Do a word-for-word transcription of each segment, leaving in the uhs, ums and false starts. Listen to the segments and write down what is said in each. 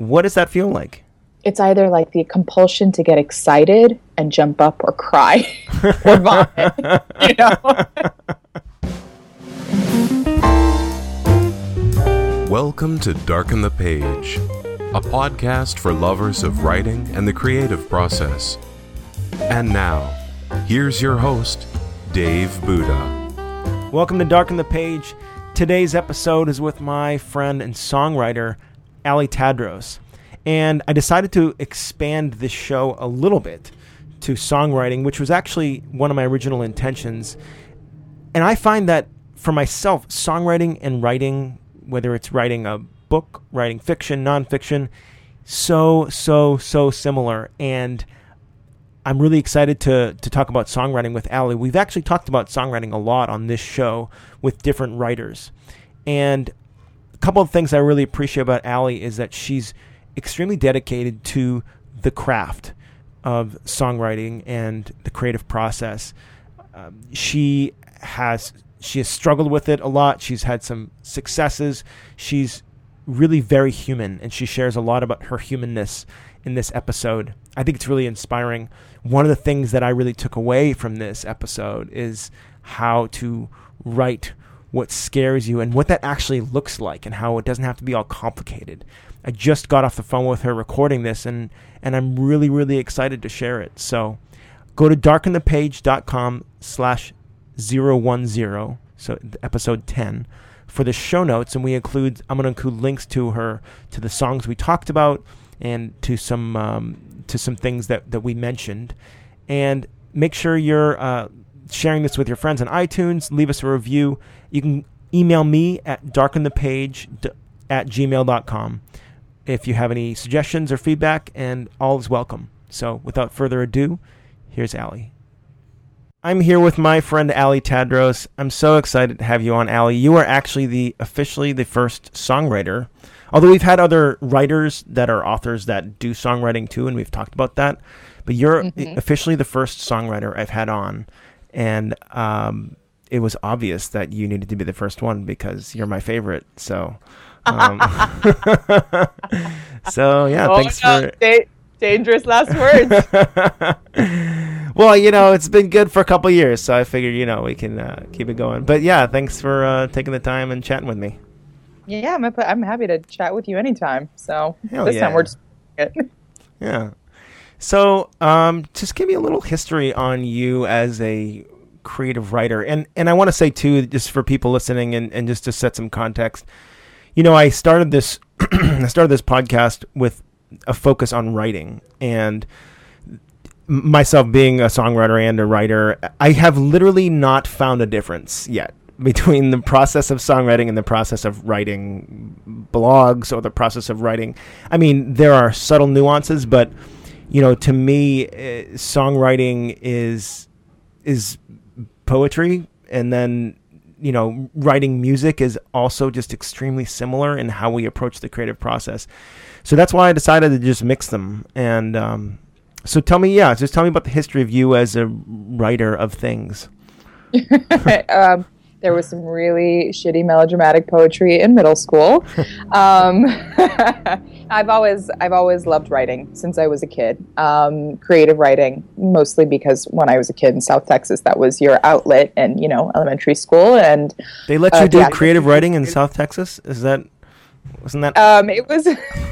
What does that feel like? It's either like the compulsion to get excited and jump up or cry or vomit, you know? Welcome to Darken the Page, a podcast for lovers of writing and the creative process. And now, here's your host, Dave Buddha. Welcome to Darken the Page. Today's episode is with my friend and songwriter, Ali Tadros. And I decided to expand this show a little bit to songwriting, which was actually one of my original intentions. And I find that for myself, songwriting and writing, whether it's writing a book, writing fiction, nonfiction, so, so, so similar. And I'm really excited to to talk about songwriting with Ali. We've actually talked about songwriting a lot on this show with different writers. And a couple of things I really appreciate about Ali is that she's extremely dedicated to the craft of songwriting and the creative process. Um, she has she has struggled with it a lot. She's had some successes. She's really very human, and she shares a lot about her humanness in this episode. I think it's really inspiring. One of the things that I really took away from this episode is how to write what scares you and what that actually looks like and how it doesn't have to be all complicated. I just got off the phone with her recording this, and, and I'm really, really excited to share it. So go to darkenthepage.com slash 010, so episode ten, for the show notes, and we include, I'm going to include links to her, to the songs we talked about, and to some um, to some things that, that we mentioned. And make sure you're uh, sharing this with your friends on iTunes. Leave us a review. You can email me at darkenthepage at gmail dot com if you have any suggestions or feedback, and all is welcome. So without further ado, here's Ali. I'm here with my friend Ali Tadros. I'm so excited to have you on, Ali. You are actually the officially the first songwriter, although we've had other writers that are authors that do songwriting too, and we've talked about that. But you're mm-hmm. officially the first songwriter I've had on, and um, it was obvious that you needed to be the first one because you're my favorite. So, um, so yeah, oh, thanks no, for da- dangerous last words. Well, you know, it's been good for a couple of years, so I figured, you know, we can uh, keep it going. But yeah, thanks for uh, taking the time and chatting with me. Yeah, I'm I'm happy to chat with you anytime. So Hell this yeah. time we're just yeah. So um, just give me a little history on you as a creative writer, and and I want to say too, just for people listening, and, and just to set some context. You know, I started this I started this podcast with a focus on writing, and myself being a songwriter and a writer, I have literally not found a difference yet between the process of songwriting and the process of writing blogs or the process of writing. I mean, there are subtle nuances, but, you know, to me, uh, songwriting is is poetry, and then, you know, writing music is also just extremely similar in how we approach the creative process. So that's why I decided to just mix them. And um, so tell me, yeah, just tell me about the history of you as a writer of things. um, there was some really shitty melodramatic poetry in middle school. um, I've always I've always loved writing since I was a kid. Um, creative writing, mostly because when I was a kid in South Texas, that was your outlet in, you know, elementary school. And they let you uh, do yeah, creative writing in South Texas? Is that wasn't that? Um, it was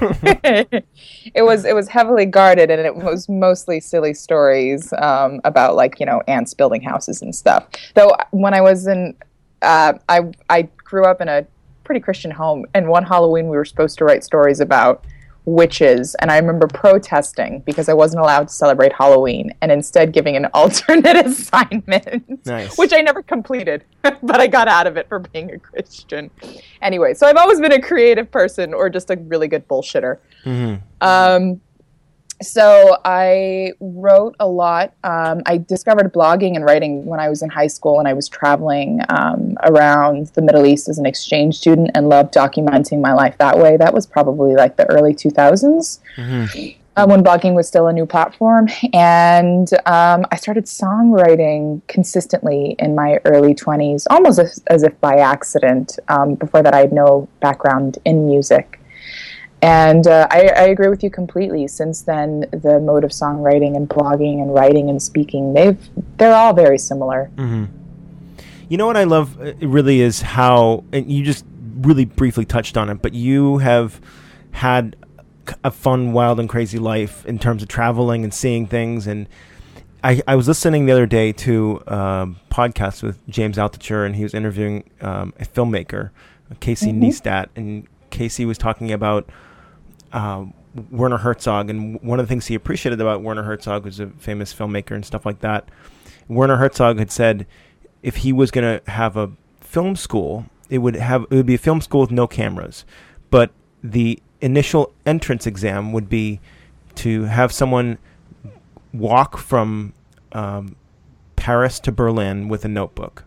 it was it was heavily guarded, and it was mostly silly stories um, about, like, you know, ants building houses and stuff. Though when I was in, uh, I I grew up in a pretty Christian home, and one Halloween we were supposed to write stories about witches, and I remember protesting because I wasn't allowed to celebrate Halloween, and instead giving an alternate assignment, nice. Which I never completed, but I got out of it for being a Christian. Anyway, so I've always been a creative person, or just a really good bullshitter. Mm-hmm. Um, so I wrote a lot. Um, I discovered blogging and writing when I was in high school, and I was traveling um, around the Middle East as an exchange student, and loved documenting my life that way. That was probably like the early two thousands. Mm-hmm. uh, when blogging was still a new platform. And um, I started songwriting consistently in my early twenties, almost as, as if by accident. Um, before that, I had no background in music. And uh, I, I agree with you completely. Since then, the mode of songwriting and blogging and writing and speaking, they've they're all very similar. Mm-hmm. You know what I love uh, really is how, and you just really briefly touched on it, but you have had a fun, wild, and crazy life in terms of traveling and seeing things. And I, I was listening the other day to a podcast with James Altucher, and he was interviewing um, a filmmaker, Casey mm-hmm. Neistat, and Casey was talking about uh, Werner Herzog, and one of the things he appreciated about Werner Herzog, who's a famous filmmaker and stuff like that. Werner Herzog had said if he was going to have a film school, it would have it would be a film school with no cameras, but the initial entrance exam would be to have someone walk from um, Paris to Berlin with a notebook.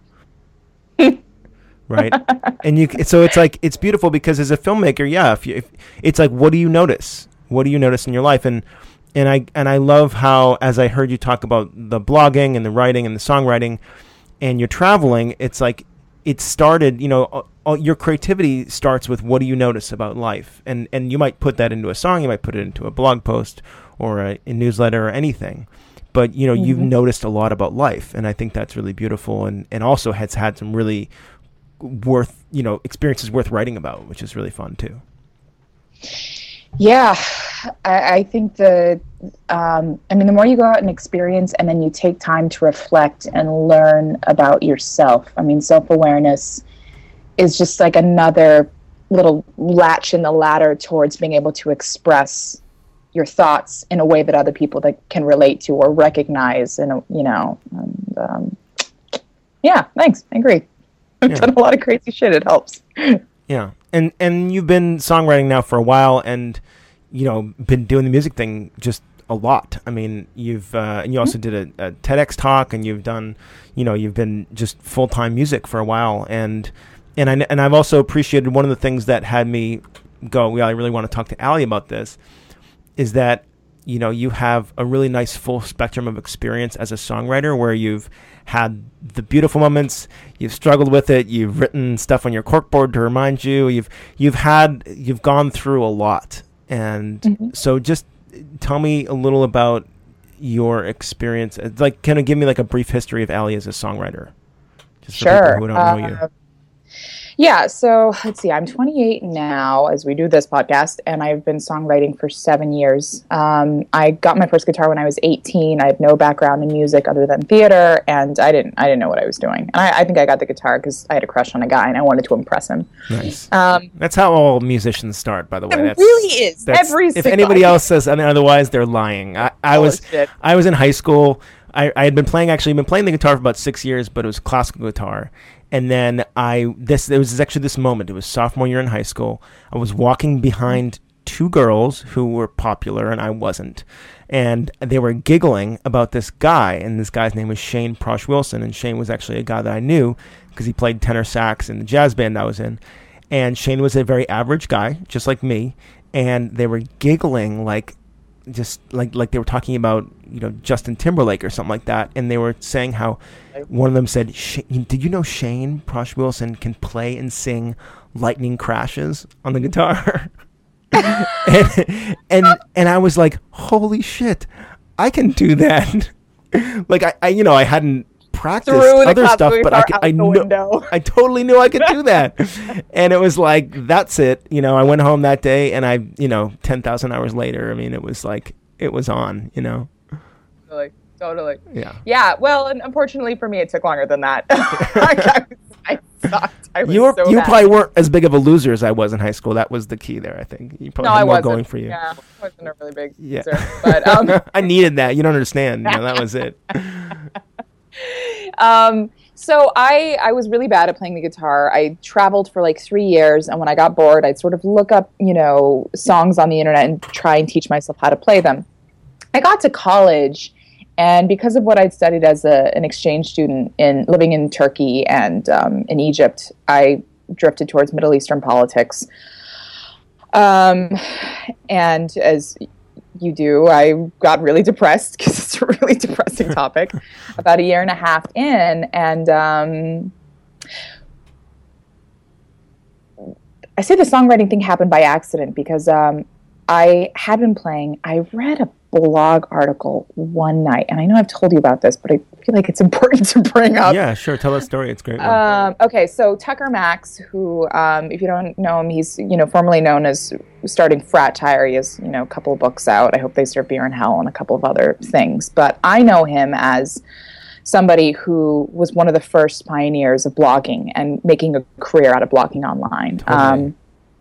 Right. And you, so it's like, it's beautiful because as a filmmaker, yeah, if you, if, it's like, what do you notice? What do you notice in your life? And, and I, and I love how, as I heard you talk about the blogging and the writing and the songwriting and you're traveling, it's like, it started, you know, all, all, your creativity starts with what do you notice about life? And, and you might put that into a song, you might put it into a blog post or a, a newsletter or anything. But, you know, mm-hmm. you've noticed a lot about life. And I think that's really beautiful. And, and also has had some really worth, you know, experiences worth writing about, which is really fun too. Yeah, I, I think the, um, I mean, the more you go out and experience and then you take time to reflect and learn about yourself. I mean, self-awareness is just like another little latch in the ladder towards being able to express your thoughts in a way that other people that can relate to or recognize, and you know, and, um, yeah, thanks. I agree. I've yeah. done a lot of crazy shit. It helps. Yeah. And and you've been songwriting now for a while and, you know, been doing the music thing just a lot. I mean, you've, uh, and you also did a, a TEDx talk and you've done, you know, you've been just full-time music for a while. And, and I, and I've also appreciated one of the things that had me go, well, I really want to talk to Allie about this, is that, you know, you have a really nice full spectrum of experience as a songwriter where you've had the beautiful moments, you've struggled with it, you've written stuff on your corkboard to remind you, you've you've had you've gone through a lot. And mm-hmm. so just tell me a little about your experience. Like, kind of give me like a brief history of Allie as a songwriter. Just for sure. people who don't uh, know you. Yeah, so let's see, I'm twenty-eight now as we do this podcast, and I've been songwriting for seven years. Um, I got my first guitar when I was eighteen. I have no background in music other than theater, and I didn't I didn't know what I was doing. And I, I think I got the guitar because I had a crush on a guy, and I wanted to impress him. Nice. Um, that's how all musicians start, by the way. It That's, really is. That's, Every if anybody else says otherwise, they're lying. I, I was shit. I was in high school. I, I had been playing, actually, been playing the guitar for about six years, but it was classical guitar. And then I, this, there was actually this moment. It was sophomore year in high school. I was walking behind two girls who were popular and I wasn't. And they were giggling about this guy. And this guy's name was Shane Prosh Wilson. And Shane was actually a guy that I knew because he played tenor sax in the jazz band I was in. And Shane was a very average guy, just like me. And they were giggling like, just like like they were talking about, you know, Justin Timberlake or something like that, and they were saying how one of them said, "Did you know Shane Prosh Wilson can play and sing Lightning Crashes on the guitar?" and, and and I was like, "Holy shit, I can do that!" Like I, I, you know, I hadn't practiced other stuff, but I, could, I know, I totally knew I could do that. And it was like, that's it. You know, I went home that day and I, you know, ten thousand hours later, I mean, it was like, it was on, you know? Totally. Totally. Yeah. Yeah. Well, and unfortunately for me, it took longer than that. I, I sucked. I was you were, so you bad. probably weren't as big of a loser as I was in high school. That was the key there, I think. You probably no, had I more wasn't. going for you. Yeah. I wasn't a really big yeah. loser. But, um, I needed that. You don't understand. You know, that was it. Um, so I, I was really bad at playing the guitar. I traveled for like three years, and when I got bored, I'd sort of look up, you know, songs on the internet and try and teach myself how to play them. I got to college, and because of what I'd studied as a, an exchange student in living in Turkey and um, in Egypt, I drifted towards Middle Eastern politics. Um, and as you do, I got really depressed because it's a really depressing topic about a year and a half in. And um, I say the songwriting thing happened by accident because um, I had been playing. I read a blog article one night, and I know I've told you about this, but I feel like it's important to bring up. Yeah, sure. Tell that story. It's a great. Um, okay, so Tucker Max, who, um, if you don't know him, he's you know formerly known as starting Frat Tire. He has you know a couple of books out. I Hope They Serve Beer in Hell and a couple of other things. But I know him as somebody who was one of the first pioneers of blogging and making a career out of blogging online. Totally. Um,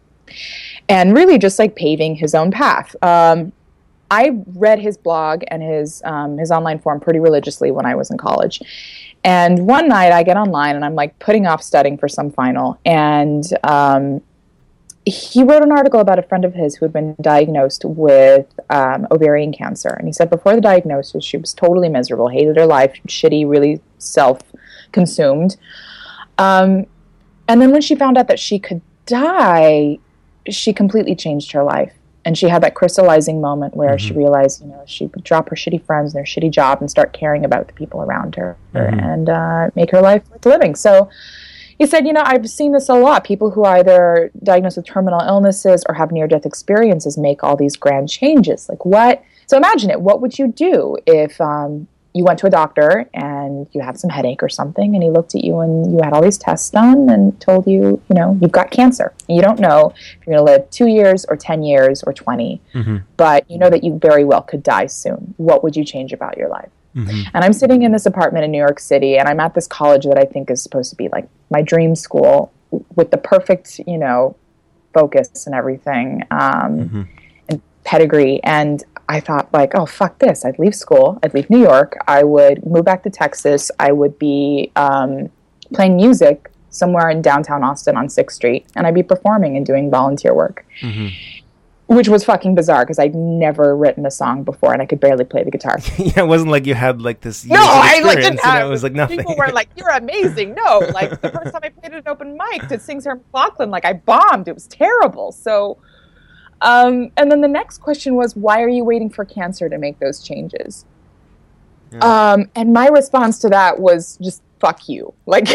and really just like paving his own path. Um, I read his blog and his um, his online forum pretty religiously when I was in college. And one night I get online and I'm like putting off studying for some final. And um, he wrote an article about a friend of his who had been diagnosed with um, ovarian cancer. And he said before the diagnosis, she was totally miserable, hated her life, shitty, really self-consumed. Um, and then when she found out that she could die, she completely changed her life. And she had that crystallizing moment where mm-hmm. she realized, you know, she would drop her shitty friends and their shitty job and start caring about the people around her mm-hmm. and uh, make her life worth living. So he said, you know, I've seen this a lot. People who are either diagnosed with terminal illnesses or have near-death experiences make all these grand changes. Like what? So imagine it. What would you do if um, you went to a doctor and you had some headache or something and he looked at you and you had all these tests done and told you, you know, you've got cancer. You don't know if you're going to live two years or ten years or twenty, mm-hmm. but you know that you very well could die soon. What would you change about your life? Mm-hmm. And I'm sitting in this apartment in New York City and I'm at this college that I think is supposed to be like my dream school with the perfect, you know, focus and everything, um, mm-hmm. and pedigree. And I thought like, oh, fuck this. I'd leave school. I'd leave New York. I would move back to Texas. I would be um, playing music somewhere in downtown Austin on sixth street. And I'd be performing and doing volunteer work, mm-hmm. which was fucking bizarre because I'd never written a song before and I could barely play the guitar. Yeah, it wasn't like you had like this years no, of I like experience, didn't have, you know, it was like nothing. People were like, you're amazing. No, like the first time I played at an open mic to sing Sarah McLachlan, like I bombed. It was terrible. So... Um, and then the next question was, why are you waiting for cancer to make those changes? Yeah. Um, and my response to that was just, fuck you. Like,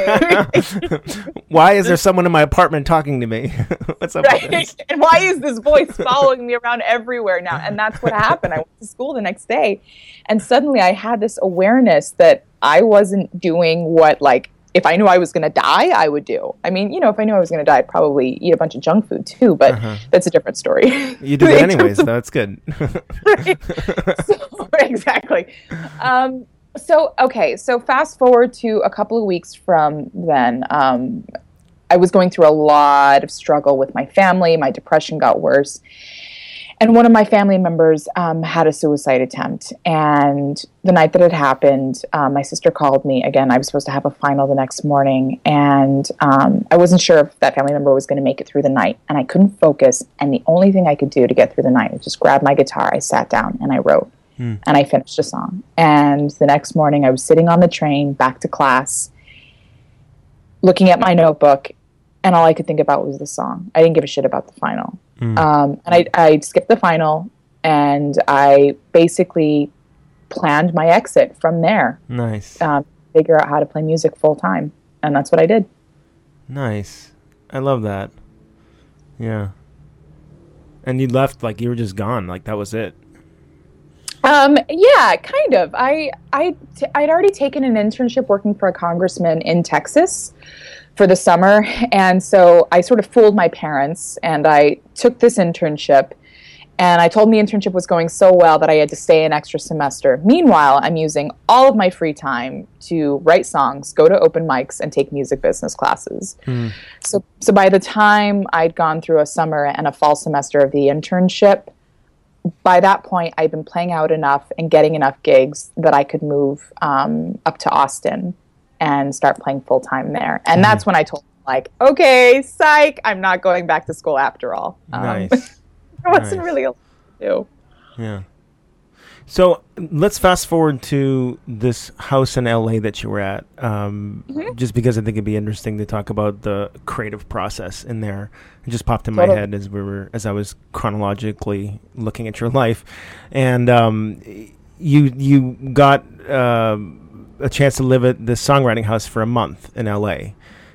why is there someone in my apartment talking to me? What's up right? with this? And why is this voice following me around everywhere now? And that's what happened. I went to school the next day and suddenly I had this awareness that I wasn't doing what like, if I knew I was going to die, I would do. I mean, you know, if I knew I was going to die, I'd probably eat a bunch of junk food too, but uh-huh. that's a different story. You do it anyways, of, that's good. Right? So, exactly. Um, so, okay, so fast forward to a couple of weeks from then. Um, I was going through a lot of struggle with my family. My depression got worse. And one of my family members um, had a suicide attempt. And the night that it happened, um, my sister called me. Again, I was supposed to have a final the next morning. And um, I wasn't sure if that family member was going to make it through the night. And I couldn't focus. And the only thing I could do to get through the night was just grab my guitar. I sat down and I wrote. Hmm. And I finished a song. And the next morning, I was sitting on the train back to class, looking at my notebook. And all I could think about was the song. I didn't give a shit about the final. Mm. Um, and I, I skipped the final, and I basically planned my exit from there. Nice. Um, figure out how to play music full time, and that's what I did. Nice. I love that. Yeah. And you left like you were just gone, like that was it. Um, yeah, kind of. I I t- I'd already taken an internship working for a congressman in Texas for the summer. And so I sort of fooled my parents and I took this internship and I told them the internship was going so well that I had to stay an extra semester. Meanwhile, I'm using all of my free time to write songs, go to open mics, and take music business classes. Mm. So, so by the time I'd gone through a summer and a fall semester of the internship, by that point, I'd been playing out enough and getting enough gigs that I could move um, up to Austin and start playing full-time there. And mm. that's when I told them, like, okay, psych, I'm not going back to school after all. Um, nice. It wasn't nice. really a lot to do. Yeah. So let's fast forward to this house in L A that you were at, um, mm-hmm. just because I think it'd be interesting to talk about the creative process in there. It just popped in totally. my head as we were, as I was chronologically looking at your life, and um, you you got uh, a chance to live at the songwriting house for a month in L A,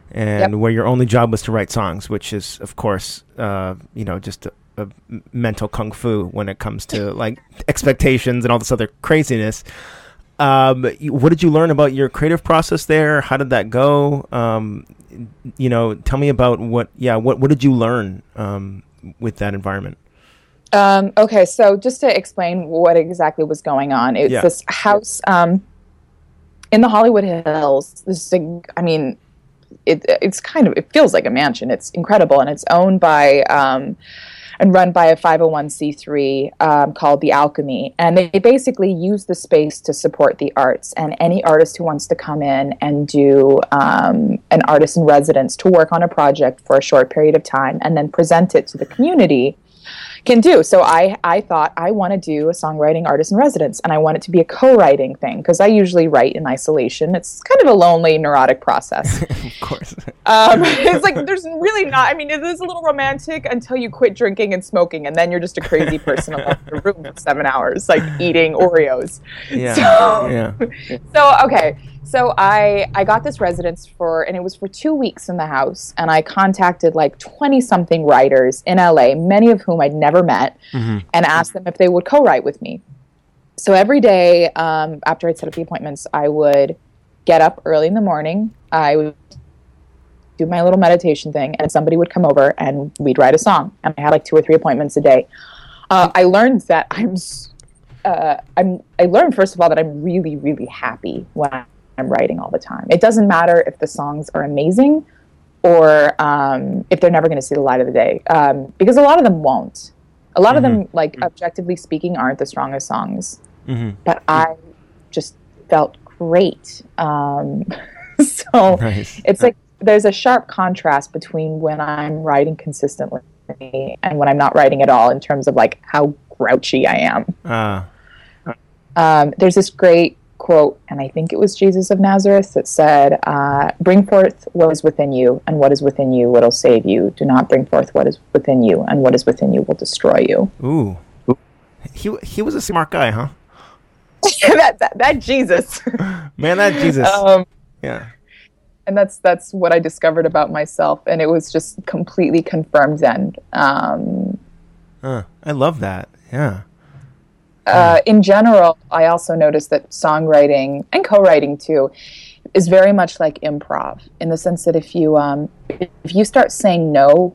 and Yep. where your only job was to write songs, which is, of course, uh, you know, just a, a mental kung fu when it comes to like expectations and all this other craziness. Um, you- what did you learn about your creative process there? How did that go? Um, you know, tell me about what, yeah, what, what did you learn um, with that environment? Um, okay, so just to explain what exactly was going on, it's Yeah. this house um, in the Hollywood Hills. This, thing, I mean, it, it's kind of, it feels like a mansion. It's incredible, and it's owned by um, and run by a five oh one c three um, called The Alchemy, and they basically use the space to support the arts. And any artist who wants to come in and do um, an artist in residence to work on a project for a short period of time and then present it to the community can do. So I, I thought I want to do a songwriting artist in residence, and I want it to be a co-writing thing because I usually write in isolation. It's kind of a lonely, neurotic process. Of course. Um, it's like there's really not. I mean, it is a little romantic until you quit drinking and smoking, and then you're just a crazy person alone in a room for seven hours, like eating Oreos. Yeah. So, Yeah. so okay. So I I got this residence for, and it was for two weeks in the house, and I contacted like twenty something writers in L A, many of whom I'd never met, Mhm. and asked them if they would co-write with me. So every day um, after I'd set up the appointments, I would get up early in the morning. I would do my little meditation thing, and somebody would come over and we'd write a song. And I had like two or three appointments a day. Uh, I learned that I'm, s- uh, I'm. I learned first of all that I'm really, really happy when I'm writing all the time. It doesn't matter if the songs are amazing or um, if they're never going to see the light of the day, um, because a lot of them won't. A lot of them, like objectively speaking, aren't the strongest songs. Mhm. But I just felt great. Um, so Nice. it's like there's a sharp contrast between when I'm writing consistently and when I'm not writing at all in terms of like how grouchy I am. Ah. Um, there's this great quote, and I think it was Jesus of Nazareth that said, uh, bring forth what is within you, and what is within you will save you. Do not bring forth what is within you, and what is within you will destroy you. Ooh. He he was a smart guy, huh? that, that, that Jesus. Man, that Jesus. um, Yeah. and that's that's what I discovered about myself, and it was just completely confirmed then. Um, Uh, I love that. Yeah. uh, in general, I also noticed that songwriting and co-writing too is very much like improv, in the sense that if you um, if you start saying no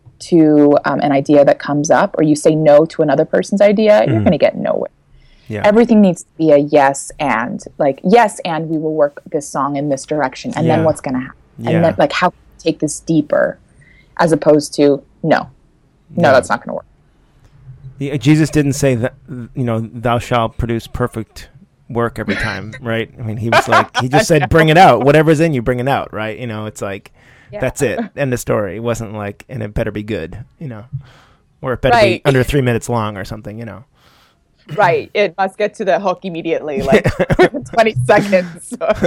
to um, an idea that comes up, or you say no to another person's idea, you're going to get nowhere. Yeah. Everything needs to be a yes and, like, yes and we will work this song in this direction, and Yeah. then what's going to happen? Yeah. And then, like, how can we take this deeper, as opposed to no, no, Yeah. that's not going to work. Yeah, Jesus didn't say that, you know, thou shalt produce perfect work every time, right? I mean, he was like, he just said, bring it out. Whatever's in you, bring it out, right? You know, it's like, Yeah. that's it. End of story. It wasn't like, and it better be good, you know, or it better Right. be under three minutes long or something, you know. Right. It must get to the hook immediately, like twenty seconds.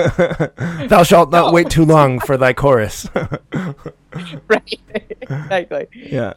Thou shalt not wait too long for thy chorus. Right. Exactly. Yeah.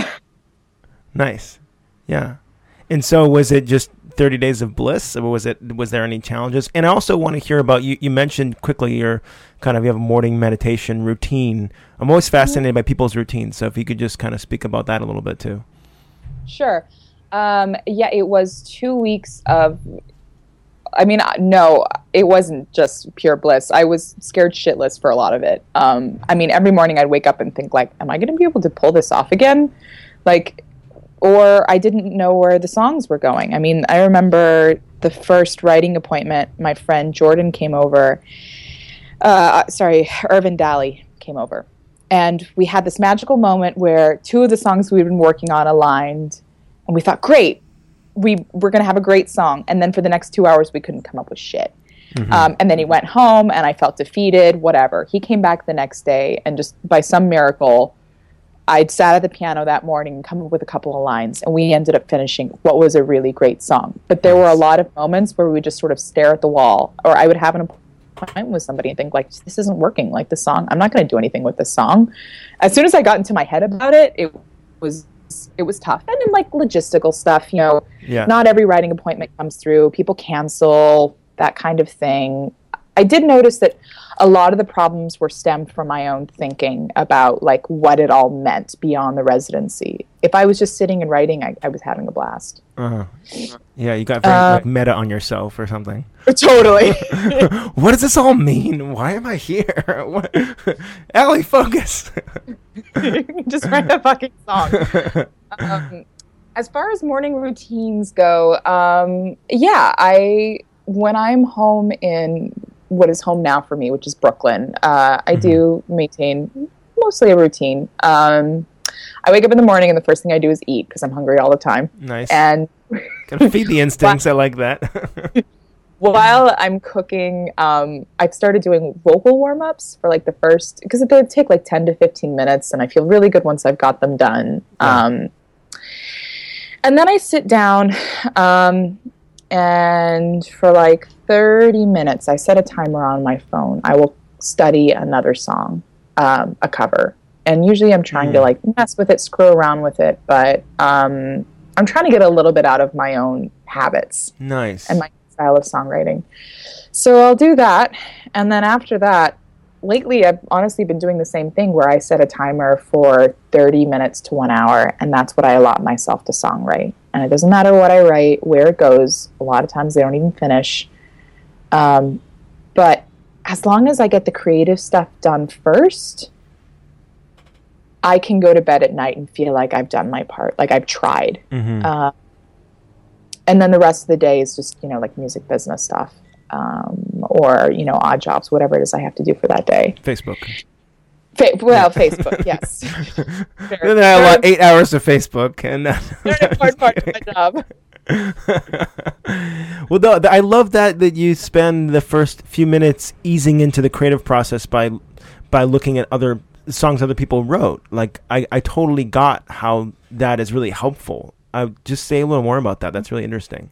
Nice. Yeah. And so was it just thirty days of bliss, or was it, was there any challenges? And I also want to hear about, you, you mentioned quickly your kind of, you have a morning meditation routine. I'm always fascinated by people's routines. So if you could just kind of speak about that a little bit too. Sure. Um, yeah, it was two weeks of, I mean, uh, no, it wasn't just pure bliss. I was scared shitless for a lot of it. Um, I mean, every morning I'd wake up and think, like, am I going to be able to pull this off again? Like, or I didn't know where the songs were going. I mean, I remember the first writing appointment, my friend Jordan came over. Uh, sorry, Irvin Daly came over. And we had this magical moment where two of the songs we'd been working on aligned. And we thought, great, we, we're going to have a great song. And then for the next two hours, we couldn't come up with shit. Mm-hmm. Um, and then he went home, and I felt defeated, whatever. He came back the next day, and just by some miracle, I'd sat at the piano that morning and come up with a couple of lines, and we ended up finishing what was a really great song. But there were a lot of moments where we would just sort of stare at the wall, or I would have an appointment with somebody and think, like, this isn't working. Like, the song, I'm not going to do anything with this song. As soon as I got into my head about it, it was it was tough. And then, like, logistical stuff, you know, Yeah. not every writing appointment comes through. People cancel, that kind of thing. I did notice that a lot of the problems were stemmed from my own thinking about like what it all meant beyond the residency. If I was just sitting and writing, I, I was having a blast. Uh-huh. Yeah, you got very Uh, like meta on yourself or something. Totally. What does this all mean? Why am I here? What? Allie, focus. Just write a fucking song. Um, as far as morning routines go, um, yeah, I when I'm home in what is home now for me, which is Brooklyn, uh, I mm-hmm. do maintain mostly a routine. Um, I wake up in the morning and the first thing I do is eat because I'm hungry all the time. Nice. And gotta feed the instincts. I like that. While I'm cooking, um, I've started doing vocal warm-ups for like the first, because they take like ten to fifteen minutes and I feel really good once I've got them done. Yeah. Um, and then I sit down um, and for like thirty minutes, I set a timer on my phone. I will study another song, um, a cover. And usually I'm trying mm. to like mess with it, screw around with it, but um, I'm trying to get a little bit out of my own habits. Nice. And my style of songwriting. So I'll do that. And then after that, lately I've honestly been doing the same thing where I set a timer for thirty minutes to one hour. And that's what I allot myself to songwrite. And it doesn't matter what I write, where it goes. A lot of times they don't even finish. Um, but as long as I get the creative stuff done first, I can go to bed at night and feel like I've done my part, like I've tried. Mm-hmm. Uh, and then the rest of the day is just, you know, like music business stuff um, or, you know, odd jobs, whatever it is I have to do for that day. Facebook. Fa- well, Facebook, yes. Then I allot eight hours of Facebook. And uh, very important part of my job. Well, the, the, I love that that you spend the first few minutes easing into the creative process by by looking at other songs other people wrote. Like I, I totally got how that is really helpful. I just say a little more about that. That's really interesting.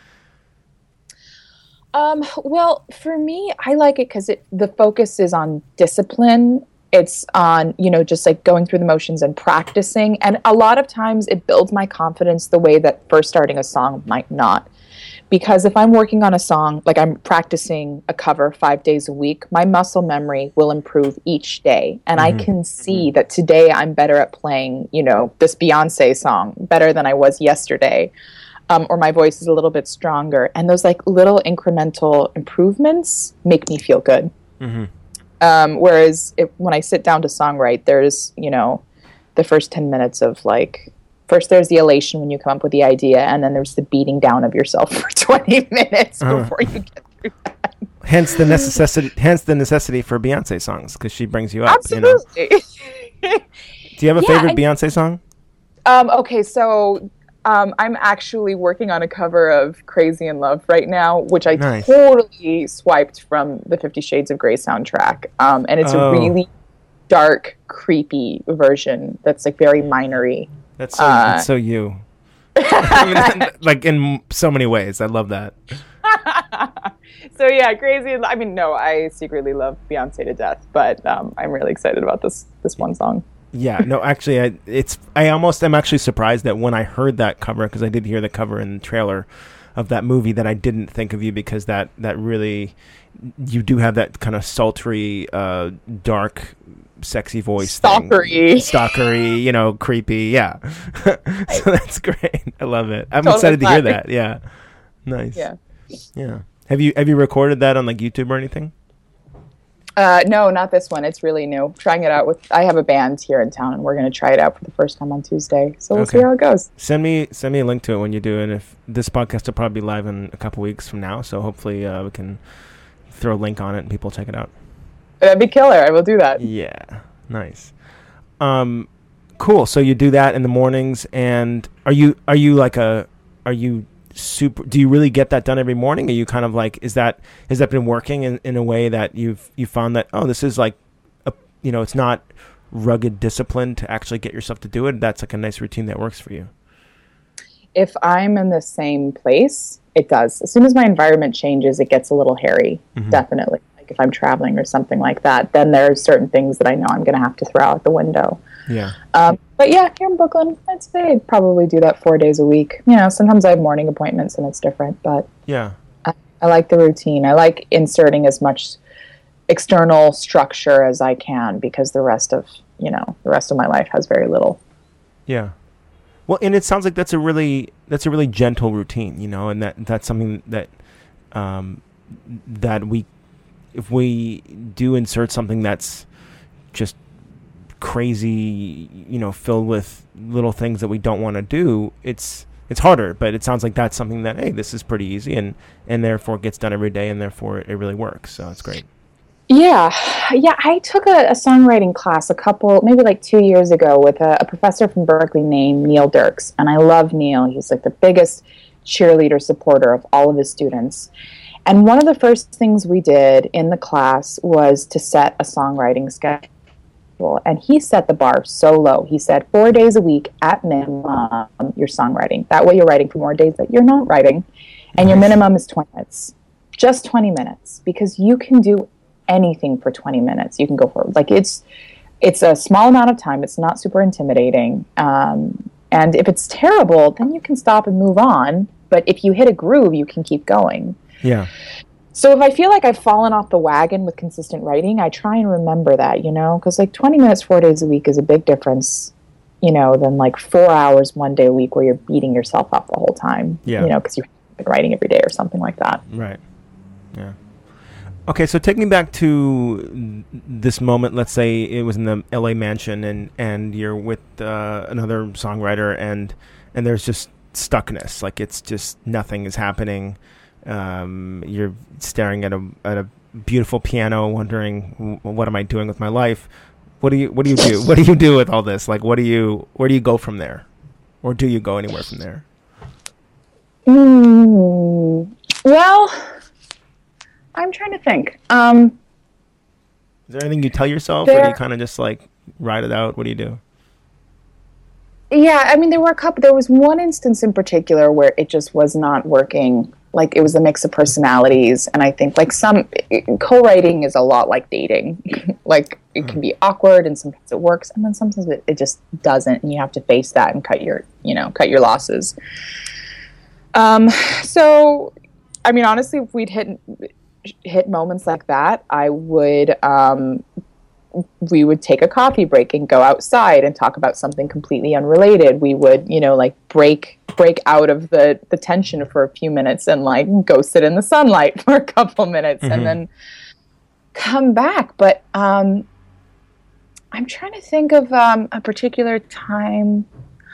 Um, well, for me, I like it because it the focus is on discipline. It's on, you know, just like going through the motions and practicing. And a lot of times it builds my confidence the way that first starting a song might not. Because if I'm working on a song, like I'm practicing a cover five days a week, my muscle memory will improve each day. And mm-hmm. I can see mm-hmm. that today I'm better at playing, you know, this Beyonce song better than I was yesterday. Um, or my voice is a little bit stronger. And those like little incremental improvements make me feel good. Mm-hmm. Um, whereas if, when I sit down to songwrite, there's, you know, the first ten minutes of like, first there's the elation when you come up with the idea, and then there's the beating down of yourself for twenty minutes uh-huh. before you get through that. Hence the necessity, hence the necessity for Beyonce songs, because she brings you up. Absolutely. You know? Do you have a yeah, favorite I, Beyonce song? Um, okay, so um, I'm actually working on a cover of Crazy in Love right now, which I nice. totally swiped from the Fifty Shades of Grey soundtrack. Um, and it's oh. a really dark, creepy version that's like very minory. That's so, uh, that's so you. I mean, like in so many ways. I love that. So yeah, Crazy in Love. I mean, no, I secretly love Beyonce to death, but um, I'm really excited about this this one song. Yeah, no, actually, I, it's I almost am actually surprised that when I heard that cover, because I did hear the cover in the trailer of that movie, that I didn't think of you, because that, that really, you do have that kind of sultry, uh, dark, sexy voice stalkery thing. Stalkery, you know, creepy, yeah. So that's great. I love it. I'm totally excited to hear that. Yeah, nice. Yeah, yeah. Have you have you recorded that on like YouTube or anything? Uh, no, not this one. It's really new. Trying it out with. I have a band here in town, and we're going to try it out for the first time on Tuesday. So we'll okay. see how it goes. Send me send me a link to it when you do it. If this podcast will probably be live in a couple weeks from now, so hopefully uh, we can throw a link on it and people check it out. That'd be killer. I will do that. Yeah, nice. Um, cool. So you do that in the mornings, and are you are you like a are you super? Do you really get that done every morning? Are you kind of like is that has that been working in, in a way that you've you found that oh this is like a you know it's not rugged discipline to actually get yourself to do it? That's like a nice routine that works for you. If I'm in the same place, it does. As soon as my environment changes, it gets a little hairy. Mm-hmm. Definitely. If I'm traveling or something like that, then there's certain things that I know I'm going to have to throw out the window. Yeah. Um, but yeah, here in Brooklyn, I'd say I'd probably do that four days a week. You know, sometimes I have morning appointments and it's different, but yeah, I, I like the routine. I like inserting as much external structure as I can, because the rest of, you know, the rest of my life has very little. Yeah. Well, and it sounds like that's a really that's a really gentle routine, you know, and that that's something that um, that we, if we do insert something that's just crazy, you know, filled with little things that we don't want to do, it's it's harder. But it sounds like that's something that, hey, this is pretty easy, and and therefore gets done every day, and therefore it, it really works. So it's great. Yeah. Yeah. I took a, a songwriting class a couple, maybe like two years ago with a, a professor from Berkeley named Neil Dirks. And I love Neil. He's like the biggest cheerleader supporter of all of his students. And one of the first things we did in the class was to set a songwriting schedule. And he set the bar so low. He said four days a week at minimum, you're songwriting. That way you're writing for more days that you're not writing. And your minimum is twenty minutes. Just twenty minutes. Because you can do anything for twenty minutes. You can go for, like, it's it's a small amount of time. It's not super intimidating. Um, and if it's terrible, then you can stop and move on. But if you hit a groove, you can keep going. Yeah. So if I feel like I've fallen off the wagon with consistent writing, I try and remember that, you know, because like twenty minutes, four days a week is a big difference, you know, than like four hours one day a week where you're beating yourself up the whole time. Yeah. You know, because you've been writing every day or something like that. Right. Yeah. Okay, so taking me back to this moment, let's say it was in the L A mansion, and, and you're with uh, another songwriter, and and there's just stuckness, like it's just nothing is happening. Um, you're staring at a at a beautiful piano, wondering, what am I doing with my life? What do you what do you do? What do you do with all this? Like, what do you where do you go from there, or do you go anywhere from there? Mm, well. I'm trying to think. Um, Is there anything you tell yourself, or do you kind of just like ride it out? What do you do? Yeah, I mean, there were a couple. There was one instance in particular where it just was not working. Like, it was a mix of personalities, and I think like some co-writing is a lot like dating. Like, it can be awkward, and sometimes it works, and then sometimes it, it just doesn't, and you have to face that and cut your, you know, cut your losses. Um, so, I mean, honestly, if we'd hit. hit moments like that, I would, um, we would take a coffee break and go outside and talk about something completely unrelated. We would, you know, like break, break out of the, the tension for a few minutes and like go sit in the sunlight for a couple minutes mm-hmm. and then come back. But, um, I'm trying to think of, um, a particular time.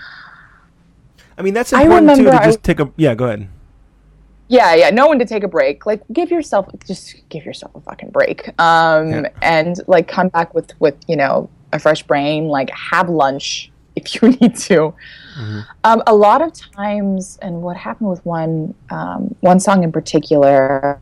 I mean, that's important too, to just I, take a, yeah, go ahead. Yeah, yeah, know when to take a break. Like, give yourself, just give yourself a fucking break. Um, yeah. And, like, come back with, with, you know, a fresh brain. Like, have lunch if you need to. Mm-hmm. Um, a lot of times, and what happened with one, um, one song in particular,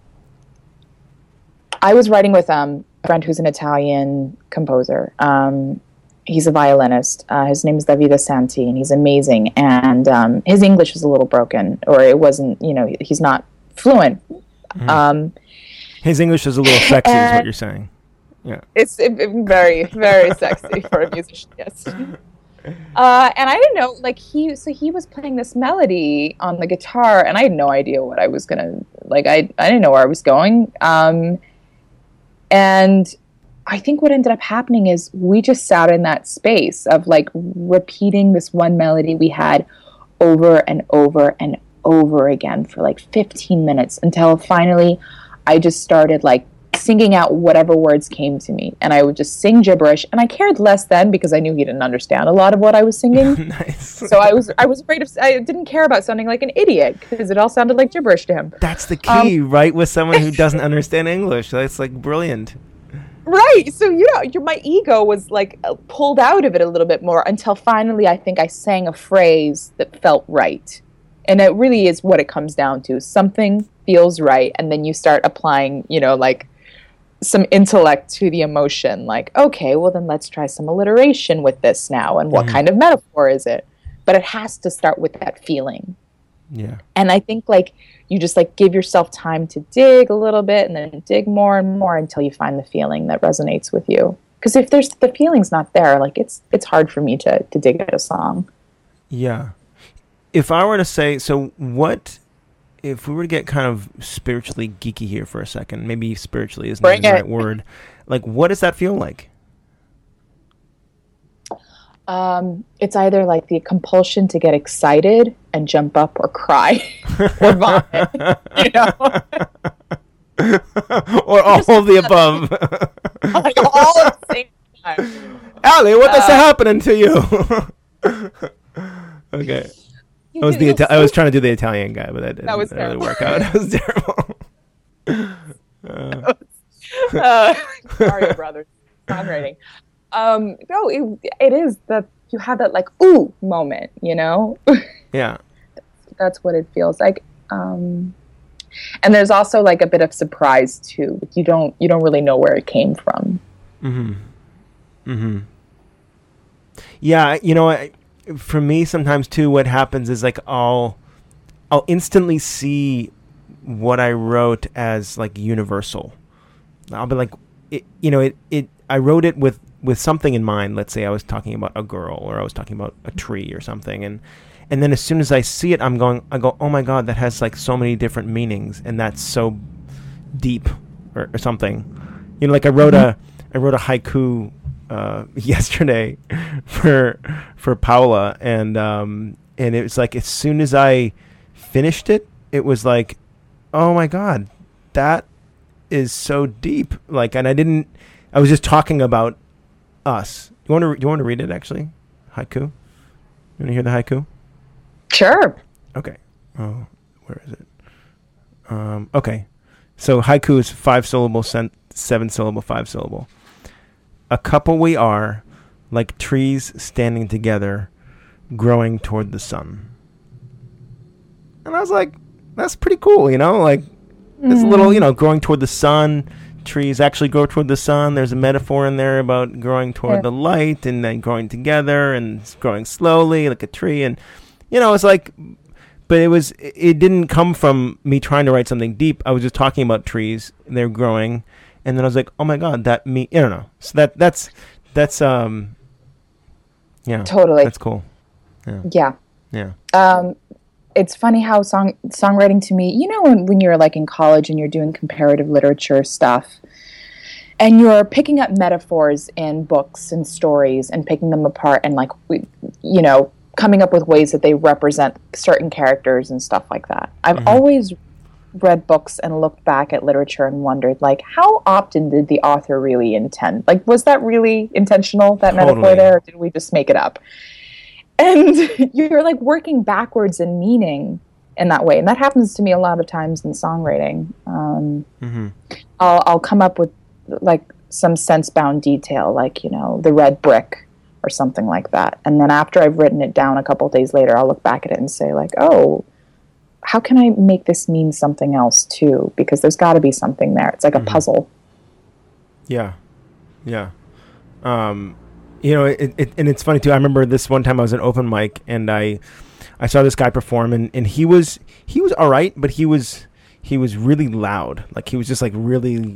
I was writing with um, a friend who's an Italian composer. Um, he's a violinist. Uh, his name is Davide Santi, and he's amazing. And um, his English is a little broken, or it wasn't, you know, he's not fluent. Mm-hmm. Um, his English is a little sexy, is what you're saying. Yeah, it's it, it, very, very sexy for a musician, yes. Uh, and I didn't know, like, he, so he was playing this melody on the guitar, and I had no idea what I was going to, like, I, I didn't know where I was going. Um, and I think what ended up happening is we just sat in that space of like repeating this one melody we had over and over and over again for like fifteen minutes until finally I just started like singing out whatever words came to me, and I would just sing gibberish, and I cared less then because I knew he didn't understand a lot of what I was singing. Nice. So I was I was afraid of I didn't care about sounding like an idiot because it all sounded like gibberish to him. That's the key, um, right? With someone who doesn't understand English, that's like brilliant. Right. So, you know, your, my ego was like uh, pulled out of it a little bit more until finally I think I sang a phrase that felt right. And it really is what it comes down to. Something feels right. And then you start applying, you know, like some intellect to the emotion. Like, okay, well, then let's try some alliteration with this now. And what mm-hmm. kind of metaphor is it? But it has to start with that feeling. Yeah. And I think like you just like give yourself time to dig a little bit and then dig more and more until you find the feeling that resonates with you. Because if there's the feeling's not there, like it's it's hard for me to to dig at a song. Yeah. If I were to say, so what if we were to get kind of spiritually geeky here for a second, maybe spiritually isn't Bring the it. right word. Like, what does that feel like? Um, it's either like the compulsion to get excited and jump up or cry or vomit, you know? Or all of the above. Like all at the same time. Allie, what is Uh, happening to you? Okay. I was the Ita- I was trying to do the Italian guy, but that didn't That was really terrible. work out. That was terrible. Uh, uh, Mario Brothers songwriting. Um, no, it, it is that you have that like ooh moment, you know. yeah. That's what it feels like. Um, and there's also like a bit of surprise too. You don't you don't really know where it came from. Mm-hmm. Mm-hmm. Yeah, you know, I, for me sometimes too, what happens is like I'll I'll instantly see what I wrote as like universal. I'll be like, it, you know, it, it I wrote it with, with something in mind. Let's say I was talking about a girl, or I was talking about a tree or something, and and then as soon as I see it, I'm going, I go, oh my god, that has like so many different meanings, and that's so deep, or, or something. You know, like I wrote mm-hmm. a I wrote a haiku uh, yesterday for for Paula, and um, and it was like as soon as I finished it, it was like, oh my god, that is so deep. Like, and I didn't. I was just talking about us. You want to? You want to read it actually? Haiku. You want to hear the haiku? Sure. Okay. Oh, where is it? Um, okay. So haiku is five syllable, sen- seven syllable, five syllable. A couple we are, like trees standing together, growing toward the sun. And I was like, that's pretty cool, you know? Like, mm. it's a little, you know, growing toward the sun. Trees actually grow toward the sun. There's a metaphor in there about growing toward yeah. the light, and then growing together and growing slowly like a tree. And, you know, it's like, but it was, it didn't come from me trying to write something deep. I was just talking about trees, and they're growing. And then I was like, oh my God, that me, I don't know. So that, that's, that's, um, yeah. Totally. That's cool. Yeah. Yeah. Yeah. Um, it's funny how song songwriting to me, you know, when, when you're like in college and you're doing comparative literature stuff and you're picking up metaphors in books and stories and picking them apart and like, we, you know, coming up with ways that they represent certain characters and stuff like that. I've mm-hmm. always read books and looked back at literature and wondered, like, how often did the author really intend? Like, was that really intentional, that Totally. metaphor there, or did we just make it up? And you're like working backwards in meaning in that way. And that happens to me a lot of times in songwriting. Um, mm-hmm. I'll, I'll come up with like some sense-bound detail, like, you know, the red brick or something like that. And then after I've written it down a couple of days later, I'll look back at it and say like, oh, how can I make this mean something else too? Because there's got to be something there. It's like mm-hmm. a puzzle. Yeah. Yeah. Um, You know, it, it, and it's funny too. I remember this one time I was at open mic, and I, I saw this guy perform, and, and he was he was all right, but he was he was really loud. Like he was just like really,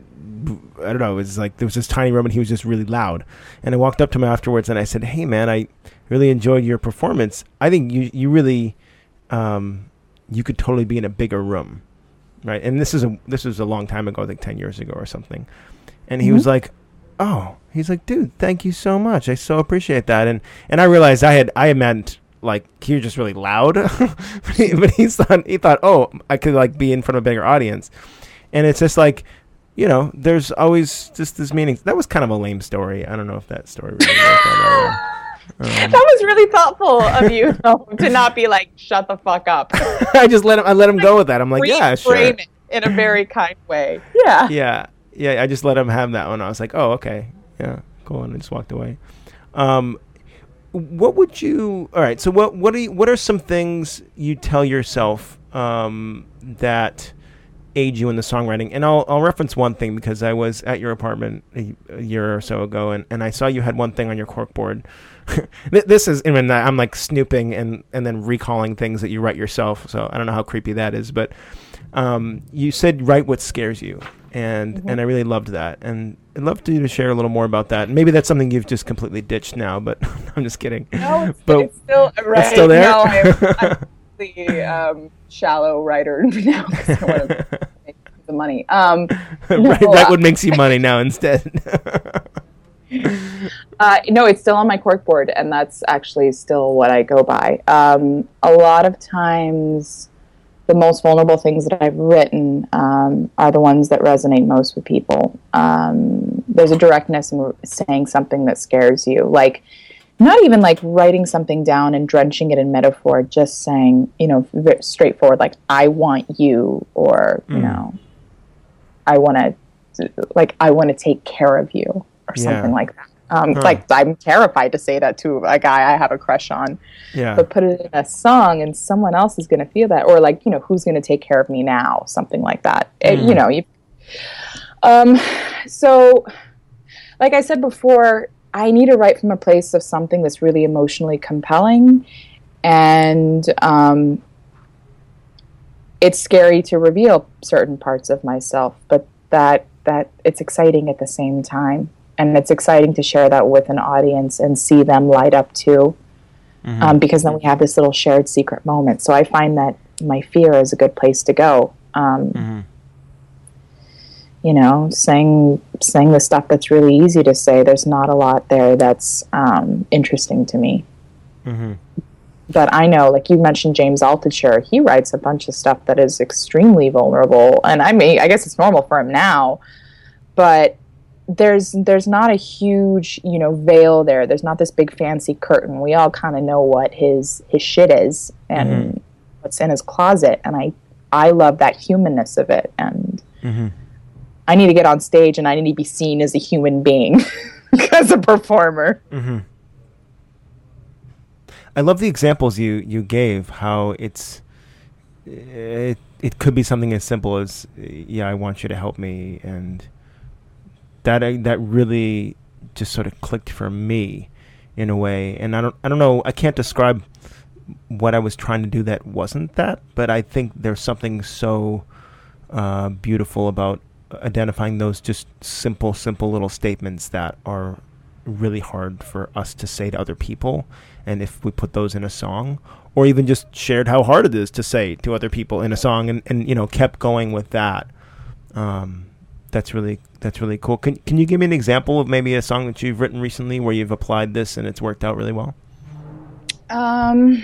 I don't know. It was like there was this tiny room, and he was just really loud. And I walked up to him afterwards, and I said, "Hey, man, I really enjoyed your performance. I think you you really, um, you could totally be in a bigger room, right?" And this is a this was a long time ago, like ten years ago or something. And he mm-hmm. was like, "Oh." He's like, dude, thank you so much. I so appreciate that. And and I realized I had I had meant like he was just really loud, but, he, but he thought he thought, oh, I could like be in front of a bigger audience. And it's just like, you know, there's always just this meaning. That was kind of a lame story. I don't know if that story really worked out. Um, that was really thoughtful of you though, to not be like, shut the fuck up. I just let him. I let him go with that. I'm like, yeah, sure. Reframe it in a very kind way. Yeah. Yeah. Yeah. I just let him have that one. I was like, oh, okay. Yeah, cool, and I just walked away. Um, what would you? All right. So what? What are you, What are some things you tell yourself um, that aid you in the songwriting? And I'll I'll reference one thing because I was at your apartment a, a year or so ago, and, and I saw you had one thing on your corkboard. This is, I mean, I'm like snooping and and then recalling things that you write yourself. So I don't know how creepy that is, but um, you said write what scares you. And mm-hmm. and I really loved that, and I'd love to, to share a little more about that. And maybe that's something you've just completely ditched now, but I'm just kidding. No, it's, but it's still right. It's still there. No, I, I, the um, shallow writer now because I want to make the money. Um, right, no, that uh, would makes you money now instead. uh, no, it's still on my corkboard, and that's actually still what I go by. Um, a lot of times, the most vulnerable things that I've written um, are the ones that resonate most with people. Um, there's a directness in saying something that scares you, like not even like writing something down and drenching it in metaphor, just saying, you know, v- straightforward, like, I want you, or, you Mm. know, I want to, like, I want to take care of you, or Yeah. something like that. Um, Huh. Like, I'm terrified to say that to a guy I have a crush on, Yeah. but put it in a song and someone else is going to feel that. Or, like, you know, who's going to take care of me now? Something like that. It- Mm. you know, you, um, so, like I said before, I need to write from a place of something that's really emotionally compelling, and um, it's scary to reveal certain parts of myself, but that that it's exciting at the same time, and it's exciting to share that with an audience and see them light up too, Mhm. um, because then we have this little shared secret moment. So I find that my fear is a good place to go. Um, Mhm. you know, saying saying the stuff that's really easy to say. There's not a lot there that's um, interesting to me. Mhm. But I know, like you mentioned, James Altucher, he writes a bunch of stuff that is extremely vulnerable, and I mean, I guess it's normal for him now. But there's there's not a huge, you know, veil there. There's not this big fancy curtain. We all kind of know what his his shit is and Mhm. what's in his closet, and I I love that humanness of it. And Mhm. I need to get on stage and I need to be seen as a human being as a performer. Mhm. I love the examples you, you gave, how it's it, it could be something as simple as, yeah, I want you to help me, and that uh, that really just sort of clicked for me in a way. And I don't I don't know, I can't describe what I was trying to do that wasn't that, but I think there's something so uh, beautiful about identifying those just simple, simple little statements that are really hard for us to say to other people. And if we put those in a song, or even just shared how hard it is to say to other people in a song, and, and you know, kept going with that, um, that's really that's really cool. Can can you give me an example of maybe a song that you've written recently where you've applied this and it's worked out really well, Um,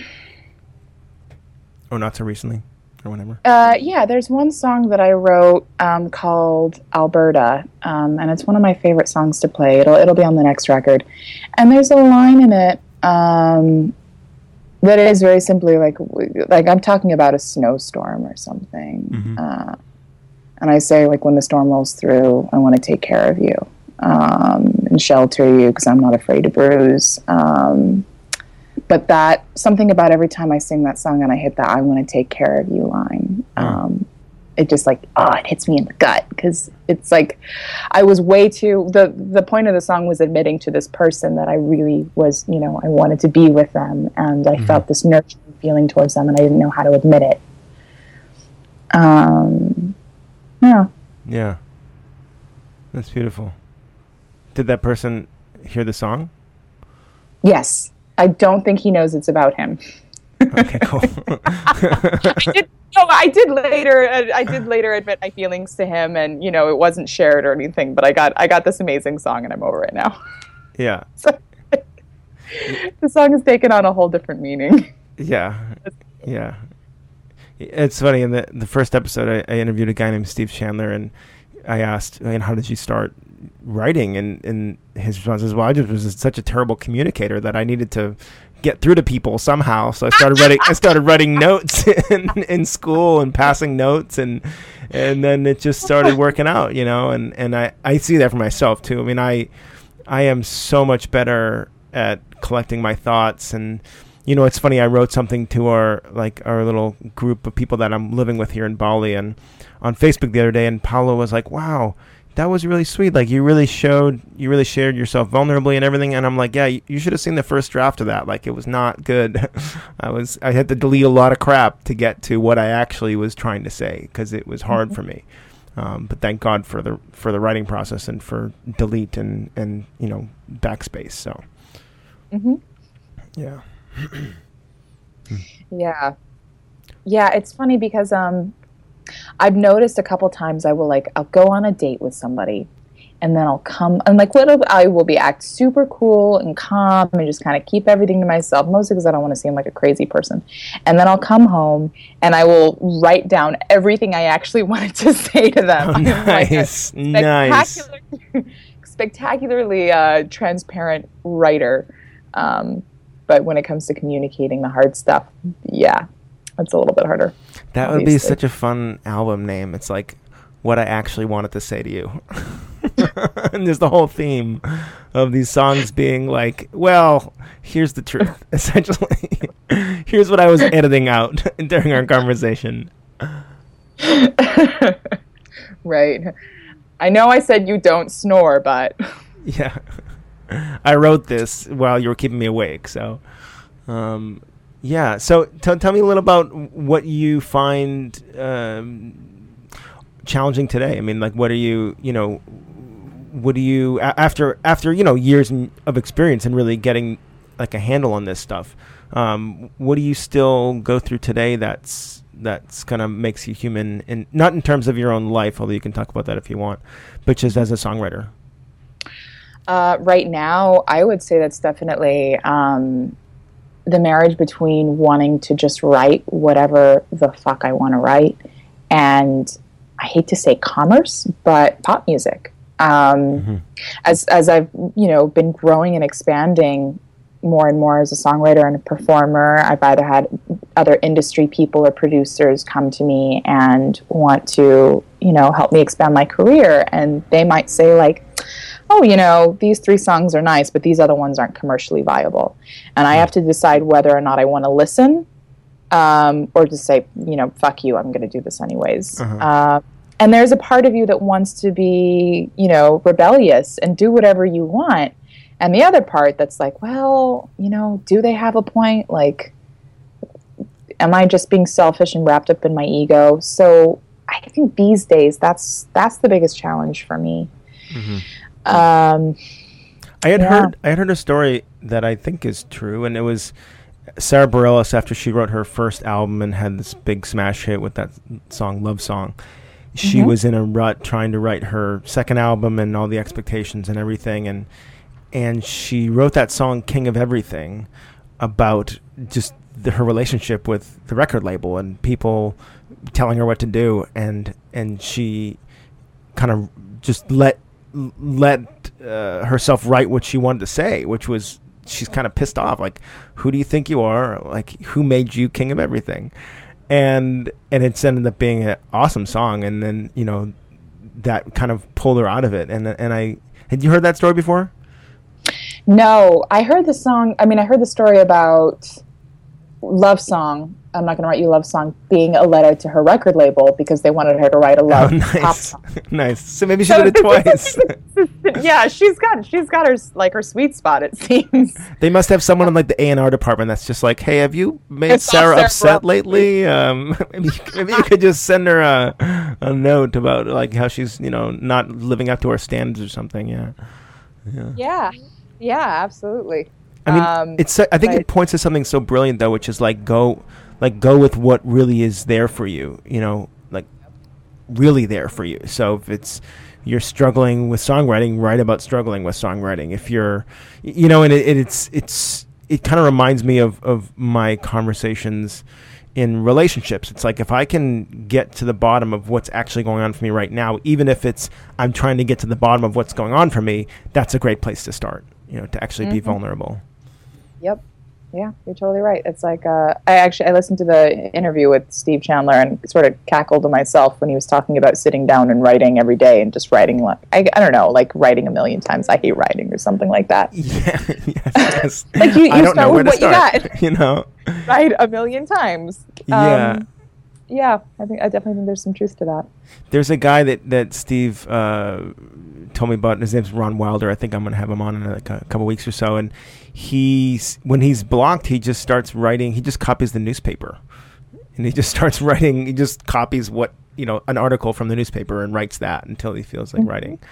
or not so recently, or whenever? uh, yeah, there's one song that I wrote um, called Alberta, um, and it's one of my favorite songs to play. It'll it'll be on the next record, and there's a line in it um, that is very simply like like I'm talking about a snowstorm or something, Mhm. uh, and I say, like, when the storm rolls through, I want to take care of you um, and shelter you because I'm not afraid to bruise. Um, But that, something about every time I sing that song and I hit that I want to take care of you line, um, it just like, oh, it hits me in the gut, because it's like I was way too, the, the point of the song was admitting to this person that I really was, you know, I wanted to be with them, and I Mhm. felt this nurturing feeling towards them, and I didn't know how to admit it. Um, yeah. Yeah. That's beautiful. Did that person hear the song? Yes. I don't think he knows it's about him. Okay, cool. I did, no, I did later. Uh, I did later admit my feelings to him, and you know, it wasn't shared or anything. But I got, I got this amazing song, and I'm over it now. Yeah. So, the song has taken on a whole different meaning. Yeah. Yeah. It's funny. In the the first episode, I, I interviewed a guy named Steve Chandler, and I asked, "And how did you start writing?" And and his response is, "Well, I just was such a terrible communicator that I needed to get through to people somehow. So I started writing. I started writing notes in, in school and passing notes, and and then it just started working out, you know. And, and I, I see that for myself too. I mean, I I am so much better at collecting my thoughts. And you know, it's funny. I wrote something to our like our little group of people that I'm living with here in Bali, and on Facebook the other day, and Paolo was like, "Wow, that was really sweet. Like, you really showed, you really shared yourself vulnerably and everything." And I'm like, yeah, you, you should have seen the first draft of that. Like, it was not good. I was, I had to delete a lot of crap to get to what I actually was trying to say, because it was hard Mm-hmm. for me. Um, but thank God for the, for the writing process and for delete and, and, you know, backspace. So, Mm-hmm. yeah. Yeah. Yeah, it's funny because um, I've noticed a couple times I will like I'll go on a date with somebody, and then I'll come and like what I will be act super cool and calm and just kind of keep everything to myself, mostly because I don't want to seem like a crazy person. And then I'll come home and I will write down everything I actually wanted to say to them. Oh, nice, I'm like nice, spectacular, spectacularly uh, transparent writer. Um, but when it comes to communicating the hard stuff, yeah. It's a little bit harder. That obviously. would be such a fun album name. It's like what I actually wanted to say to you. And there's the whole theme of these songs being like, well, here's the truth, essentially. Here's what I was editing out during our conversation. Right. I know I said you don't snore, but... Yeah. I wrote this while you were keeping me awake, so... Um, Yeah, so t- tell me a little about what you find um, challenging today. I mean, like, what are you, you know, what do you a- after after you know years of experience and really getting like a handle on this stuff? Um, what do you still go through today that's that's kind of makes you human, and not in terms of your own life, although you can talk about that if you want, but just as a songwriter. Uh, right now, I would say that's definitely. Um, the marriage between wanting to just write whatever the fuck I want to write and I hate to say commerce, but pop music. Um, mm-hmm. As as I've, you know, been growing and expanding more and more as a songwriter and a performer, I've either had other industry people or producers come to me and want to, you know, help me expand my career. And they might say like, oh, you know, these three songs are nice, but these other ones aren't commercially viable. And I have to decide whether or not I want to listen um, or just say, you know, fuck you, I'm going to do this anyways. Uh-huh. Uh, and there's a part of you that wants to be, you know, rebellious and do whatever you want. And the other part that's like, well, you know, do they have a point? Like, am I just being selfish and wrapped up in my ego? So I think these days that's that's the biggest challenge for me. Mm-hmm. Um, I had yeah. heard I had heard a story that I think is true, and it was Sarah Bareilles after she wrote her first album and had this big smash hit with that song Love Song. She mm-hmm. was in a rut trying to write her second album and all the expectations and everything, and and she wrote that song King of Everything about just the, her relationship with the record label and people telling her what to do, and and she kind of just let let uh, herself write what she wanted to say, which was she's kind of pissed off, like, who do you think you are? Like, who made you king of everything? And and it's ended up being an awesome song, and then, you know, that kind of pulled her out of it. And and I had you heard that story before? No, I heard the song. I mean, I heard the story about Love Song. I'm Not Gonna Write You a Love Song being a letter to her record label because they wanted her to write a love oh, nice. pop song. Nice. So maybe she did it twice. Yeah, she's got she's got her like her sweet spot, it seems. They must have someone in like the A and R department that's just like, hey, have you made it's Sarah, Sarah upset Bro- lately? Um, maybe, maybe you could just send her a, a note about like how she's, you know, not living up to her standards or something. Yeah. Yeah. Yeah. Yeah, absolutely. I mean, um, it's. I think but, it points to something so brilliant, though, which is like go, like go with what really is there for you. You know, like really there for you. So if it's you're struggling with songwriting, write about struggling with songwriting. If you're, you know, and it, it, it's it's it kind of reminds me of of my conversations in relationships. It's like if I can get to the bottom of what's actually going on for me right now, even if it's I'm trying to get to the bottom of what's going on for me, that's a great place to start. You know, to actually mm-hmm. be vulnerable. Yep. Yeah, you're totally right. It's like uh, I actually I listened to the interview with Steve Chandler and sort of cackled to myself when he was talking about sitting down and writing every day and just writing like I, I don't know, like writing a million times. I hate writing or something like that. Yeah, yes, yes. Like you, you I don't start know with where what to start, you got. You know, write a million times. Yeah. Um, yeah, I think I definitely think there's some truth to that. There's a guy that that Steve uh, told me about. His name's Ron Wilder. I think I'm gonna have him on in like a couple weeks or so. And he's when he's blocked, he just starts writing. He just copies the newspaper, and he just starts writing. He just copies what you know an article from the newspaper and writes that until he feels like mm-hmm. writing.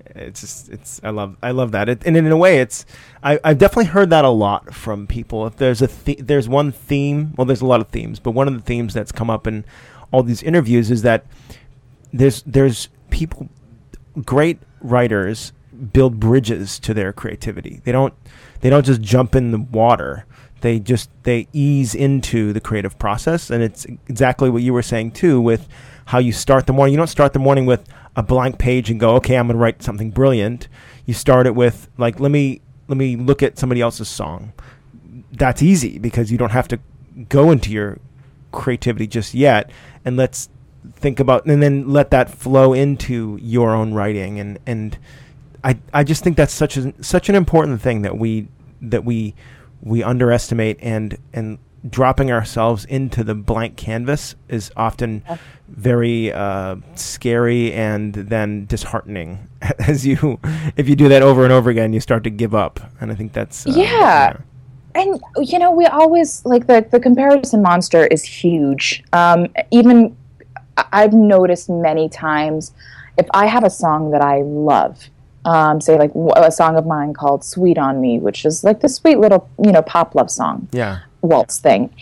It's just, it's, I love, I love that. It, and in a way, it's, I, I've definitely heard that a lot from people. If there's a, th- there's one theme, well, there's a lot of themes, but one of the themes that's come up in all these interviews is that there's, there's people, great writers build bridges to their creativity. They don't, they don't just jump in the water. They just, they ease into the creative process. And it's exactly what you were saying too, with how you start the morning. You don't start the morning with a blank page and go, okay, I'm going to write something brilliant. You start it with like, let me, let me look at somebody else's song. That's easy because you don't have to go into your creativity just yet. And let's think about, and then let that flow into your own writing. And, and I, I just think that's such a, such an important thing that we, that we, we underestimate, and, and dropping ourselves into the blank canvas is often very uh, scary and then disheartening. As you, if you do that over and over again, you start to give up. And I think that's uh, yeah. yeah. And you know, we always like the the comparison monster is huge. Um, even I've noticed many times if I have a song that I love. Um, say like w- a song of mine called "Sweet on Me," which is like the sweet little, you know, pop love song, yeah, waltz thing.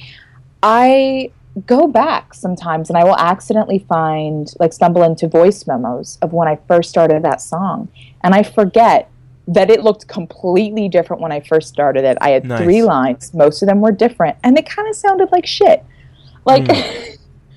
I go back sometimes and I will accidentally find, like, stumble into voice memos of when I first started that song, and I forget that it looked completely different when I first started it. I had Nice. three lines, most of them were different, and they kind of sounded like shit. Like. Mm.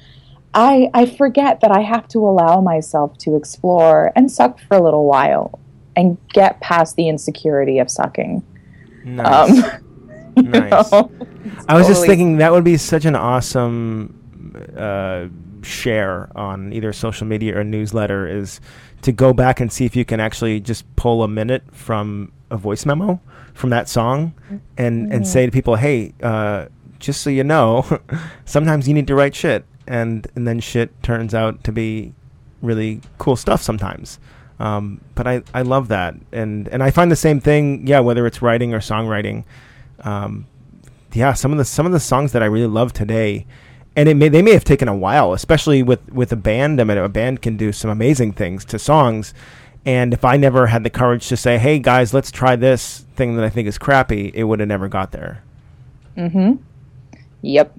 I I forget that I have to allow myself to explore and suck for a little while and get past the insecurity of sucking. Nice. Um, nice. know, I was just totally- thinking that would be such an awesome uh, share on either social media or newsletter, is to go back and see if you can actually just pull a minute from a voice memo from that song and, Mm-hmm. and say to people, hey, uh, just so you know, sometimes you need to write shit. And, and then shit turns out to be really cool stuff sometimes. Um, but I, I love that. And, and I find the same thing, yeah, whether it's writing or songwriting. Um, yeah, some of the some of the songs that I really love today, and it may they may have taken a while, especially with, with a band. I mean, a band can do some amazing things to songs. And if I never had the courage to say, hey, guys, let's try this thing that I think is crappy, it would have never got there. Mm-hmm. Yep.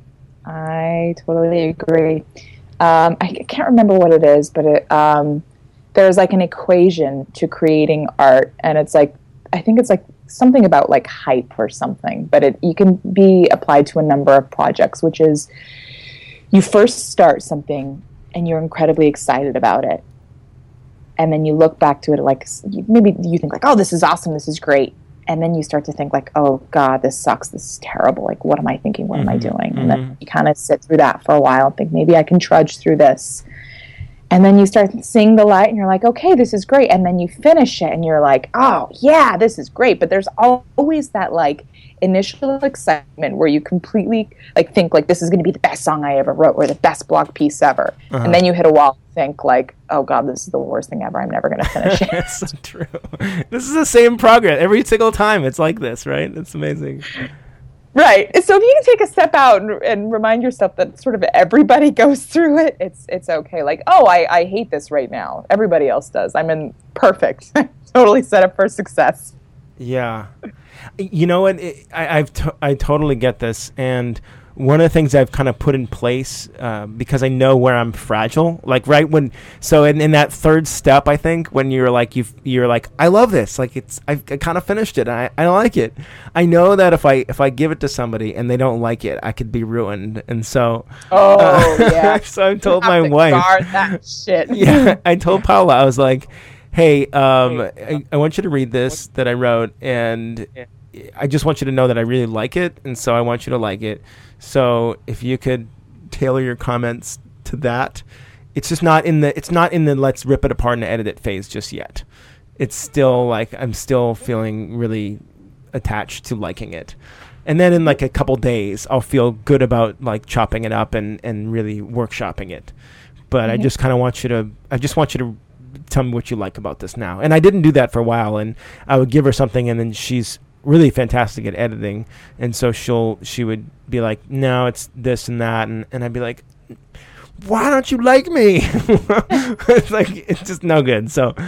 I totally agree. Um, I c- can't remember what it is, but it, um, there's like an equation to creating art, and it's like, I think it's like something about like hype or something, but it you can be applied to a number of projects, which is you first start something and you're incredibly excited about it. And then you look back to it like, maybe you think like, oh, this is awesome, this is great. And then you start to think like, oh God, this sucks, this is terrible. Like, what am I thinking? What Mm-hmm, am I doing? mm-hmm. And then you kind of sit through that for a while and think, maybe I can trudge through this. And then you start seeing the light and you're like, okay, this is great. And then you finish it and you're like, oh yeah, this is great. But there's always that like initial excitement where you completely like think like, this is going to be the best song I ever wrote or the best blog piece ever. Uh-huh. And then you hit a wall and think like, oh God, this is the worst thing ever. I'm never going to finish it. That's so true. This is the same progress every single time. It's like this, right? It's amazing. Right. So if you can take a step out and, and remind yourself that sort of everybody goes through it, it's it's okay. Like, oh, I, I hate this right now. Everybody else does. I'm in perfect. Totally set up for success. Yeah. You know what? It, I, I've to- I totally get this. And one of the things I've kind of put in place uh, because I know where I'm fragile, like right when, so in, in that third step, I think when you're like, you you're like, I love this. Like it's, I've I kind of finished it. I, I like it. I know that if I, if I give it to somebody and they don't like it, I could be ruined. And so, Oh, uh, yeah. so I told You my have to wife, guard that shit. yeah, I told Paula, I was like, hey, um, I, I want you to read this that I wrote, and I just want you to know that I really like it, and so I want you to like it. So if you could tailor your comments to that, it's just not in the it's not in the let's rip it apart and edit it phase just yet. It's still like I'm still feeling really attached to liking it. And then in like a couple days, I'll feel good about like chopping it up and, and really workshopping it. But mm-hmm. I just kind of want you to I just want you to tell me what you like about this now. And I didn't do that for a while, and I would give her something, and then she's really fantastic at editing, and so she'll she would be like, no, it's this and that, and, and I'd be like, why don't you like me? It's like, it's just no good. So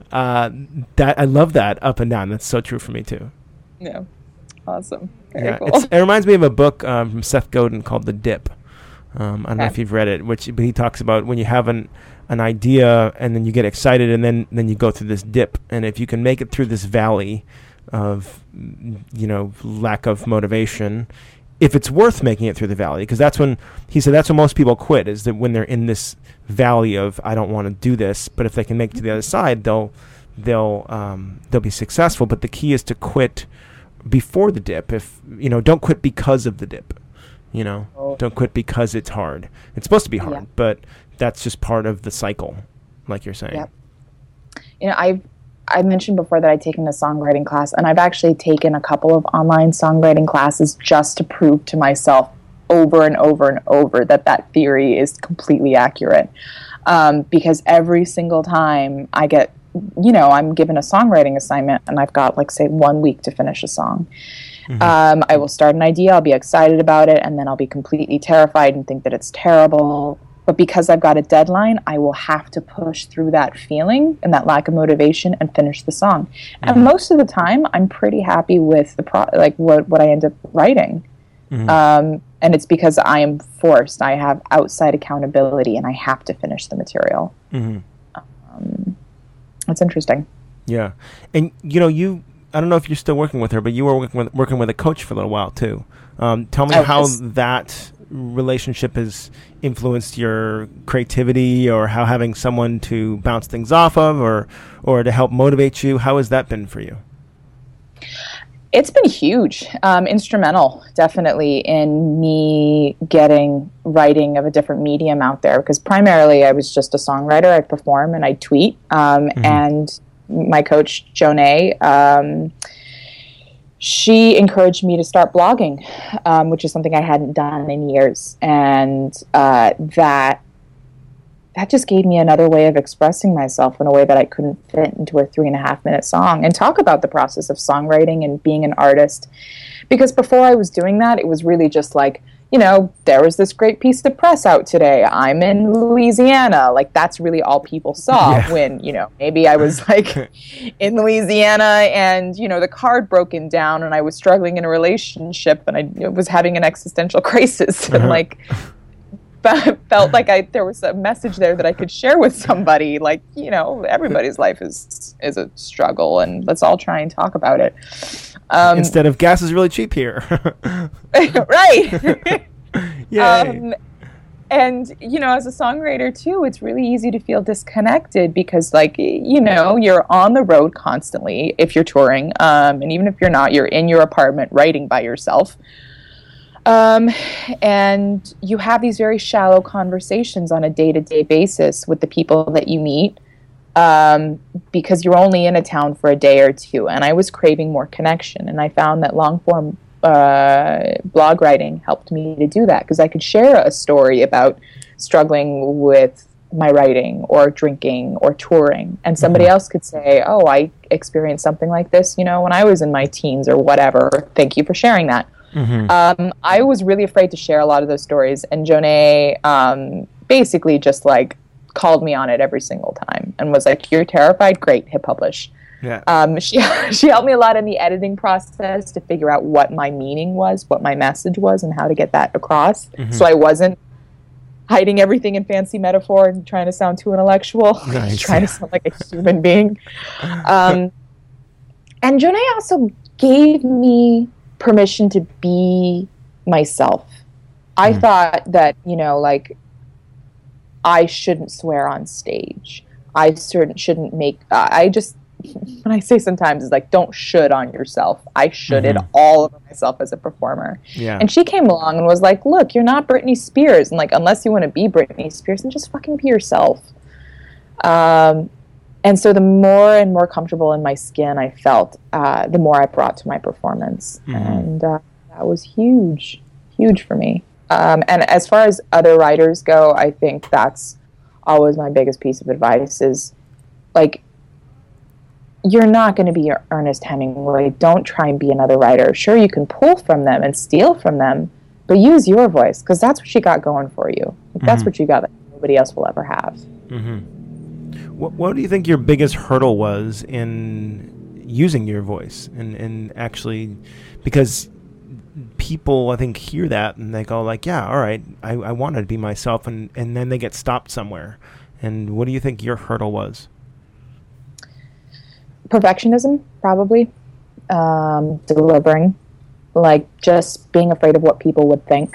uh, that I love that up and down. That's so true for me too. Yeah. Awesome. Very yeah, cool. it's, it reminds me of a book um, from Seth Godin called The Dip. Um, I don't okay. know if you've read it, which but he talks about when you have an an idea and then you get excited and then then you go through this dip, and if you can make it through this valley of you know lack of motivation, if it's worth making it through the valley, because that's when he said that's when most people quit, is that when they're in this valley of I don't want to do this, but if they can make it to the other side, they'll they'll um, they'll be successful. But the key is to quit before the dip. If you know, don't quit because of the dip. You know, oh. Don't quit because it's hard. It's supposed to be hard, yeah. but that's just part of the cycle, like you're saying. Yep. You know, I've I mentioned before that I'd taken a songwriting class, and I've actually taken a couple of online songwriting classes just to prove to myself over and over and over that that theory is completely accurate. Um, because every single time I get, you know, I'm given a songwriting assignment, and I've got, like, say, one week to finish a song. Mm-hmm. Um, I will start an idea, I'll be excited about it, and then I'll be completely terrified and think that it's terrible. But because I've got a deadline, I will have to push through that feeling and that lack of motivation and finish the song. Mm-hmm. And most of the time, I'm pretty happy with the pro- like what, what I end up writing. Mm-hmm. Um, and it's because I am forced. I have outside accountability, and I have to finish the material. Mm-hmm. Um, it's interesting. Yeah. And, you know, you... I don't know if you're still working with her, but you were working with, working with a coach for a little while, too. Um, tell me how that relationship has influenced your creativity, or how having someone to bounce things off of, or or to help motivate you. How has that been for you? It's been huge, um, instrumental, definitely, in me getting writing of a different medium out there. Because primarily I was just a songwriter. I'd perform and I'd tweet. Um, mm-hmm. And my coach, Jonay, um, she encouraged me to start blogging, um, which is something I hadn't done in years. And uh, that that just gave me another way of expressing myself in a way that I couldn't fit into a three and a half minute song, and talk about the process of songwriting and being an artist. Because before I was doing that, it was really just like, you know, there was this great piece of press out today. I'm in Louisiana. Like, that's really all people saw. Yeah. When, you know, maybe I was like in Louisiana and, you know, the card broken down and I was struggling in a relationship and I was having an existential crisis and uh-huh. like felt like I there was a message there that I could share with somebody. Like, you know, everybody's life is is a struggle, and let's all try and talk about it. Um, Instead of gas is really cheap here. Right. Yay. Um, and, you know, as a songwriter, too, it's really easy to feel disconnected because, like, you know, you're on the road constantly if you're touring. Um, and even if you're not, you're in your apartment writing by yourself. Um, and you have these very shallow conversations on a day-to-day basis with the people that you meet. Um, because you're only in a town for a day or two, and I was craving more connection, and I found that long-form uh, blog writing helped me to do that, because I could share a story about struggling with my writing or drinking or touring, and somebody mm-hmm. else could say, oh, I experienced something like this, you know, when I was in my teens or whatever. Thank you for sharing that. Mm-hmm. Um, I was really afraid to share a lot of those stories, and Jonay um, basically just like called me on it every single time and was like, you're terrified? Great, hit publish. Yeah. Um, she she helped me a lot in the editing process to figure out what my meaning was, what my message was, and how to get that across. Mm-hmm. So I wasn't hiding everything in fancy metaphor and trying to sound too intellectual. Nice. Trying to sound like a human being. Um, and Jonay also gave me permission to be myself. I mm. thought that, you know, like, I shouldn't swear on stage. I certain shouldn't make, uh, I just, when I say sometimes, it's like, don't should on yourself. I shoulded mm-hmm. all over myself as a performer. Yeah. And she came along and was like, look, you're not Britney Spears. And like, unless you want to be Britney Spears, then just fucking be yourself. Um, and so the more and more comfortable in my skin I felt, uh, the more I brought to my performance. Mm-hmm. And uh, that was huge, huge for me. Um, and as far as other writers go, I think that's always my biggest piece of advice is, like, you're not going to be your Ernest Hemingway. Don't try and be another writer. Sure, you can pull from them and steal from them, but use your voice, because that's what you got going for you. Like, mm-hmm. That's what you got that nobody else will ever have. Mm-hmm. what, what do you think your biggest hurdle was in using your voice and, and actually, because people I think hear that and they go like, yeah, all right, I, I want to be myself, and, and then they get stopped somewhere. And what do you think your hurdle was? Perfectionism, probably. Um, delivering, like just being afraid of what people would think.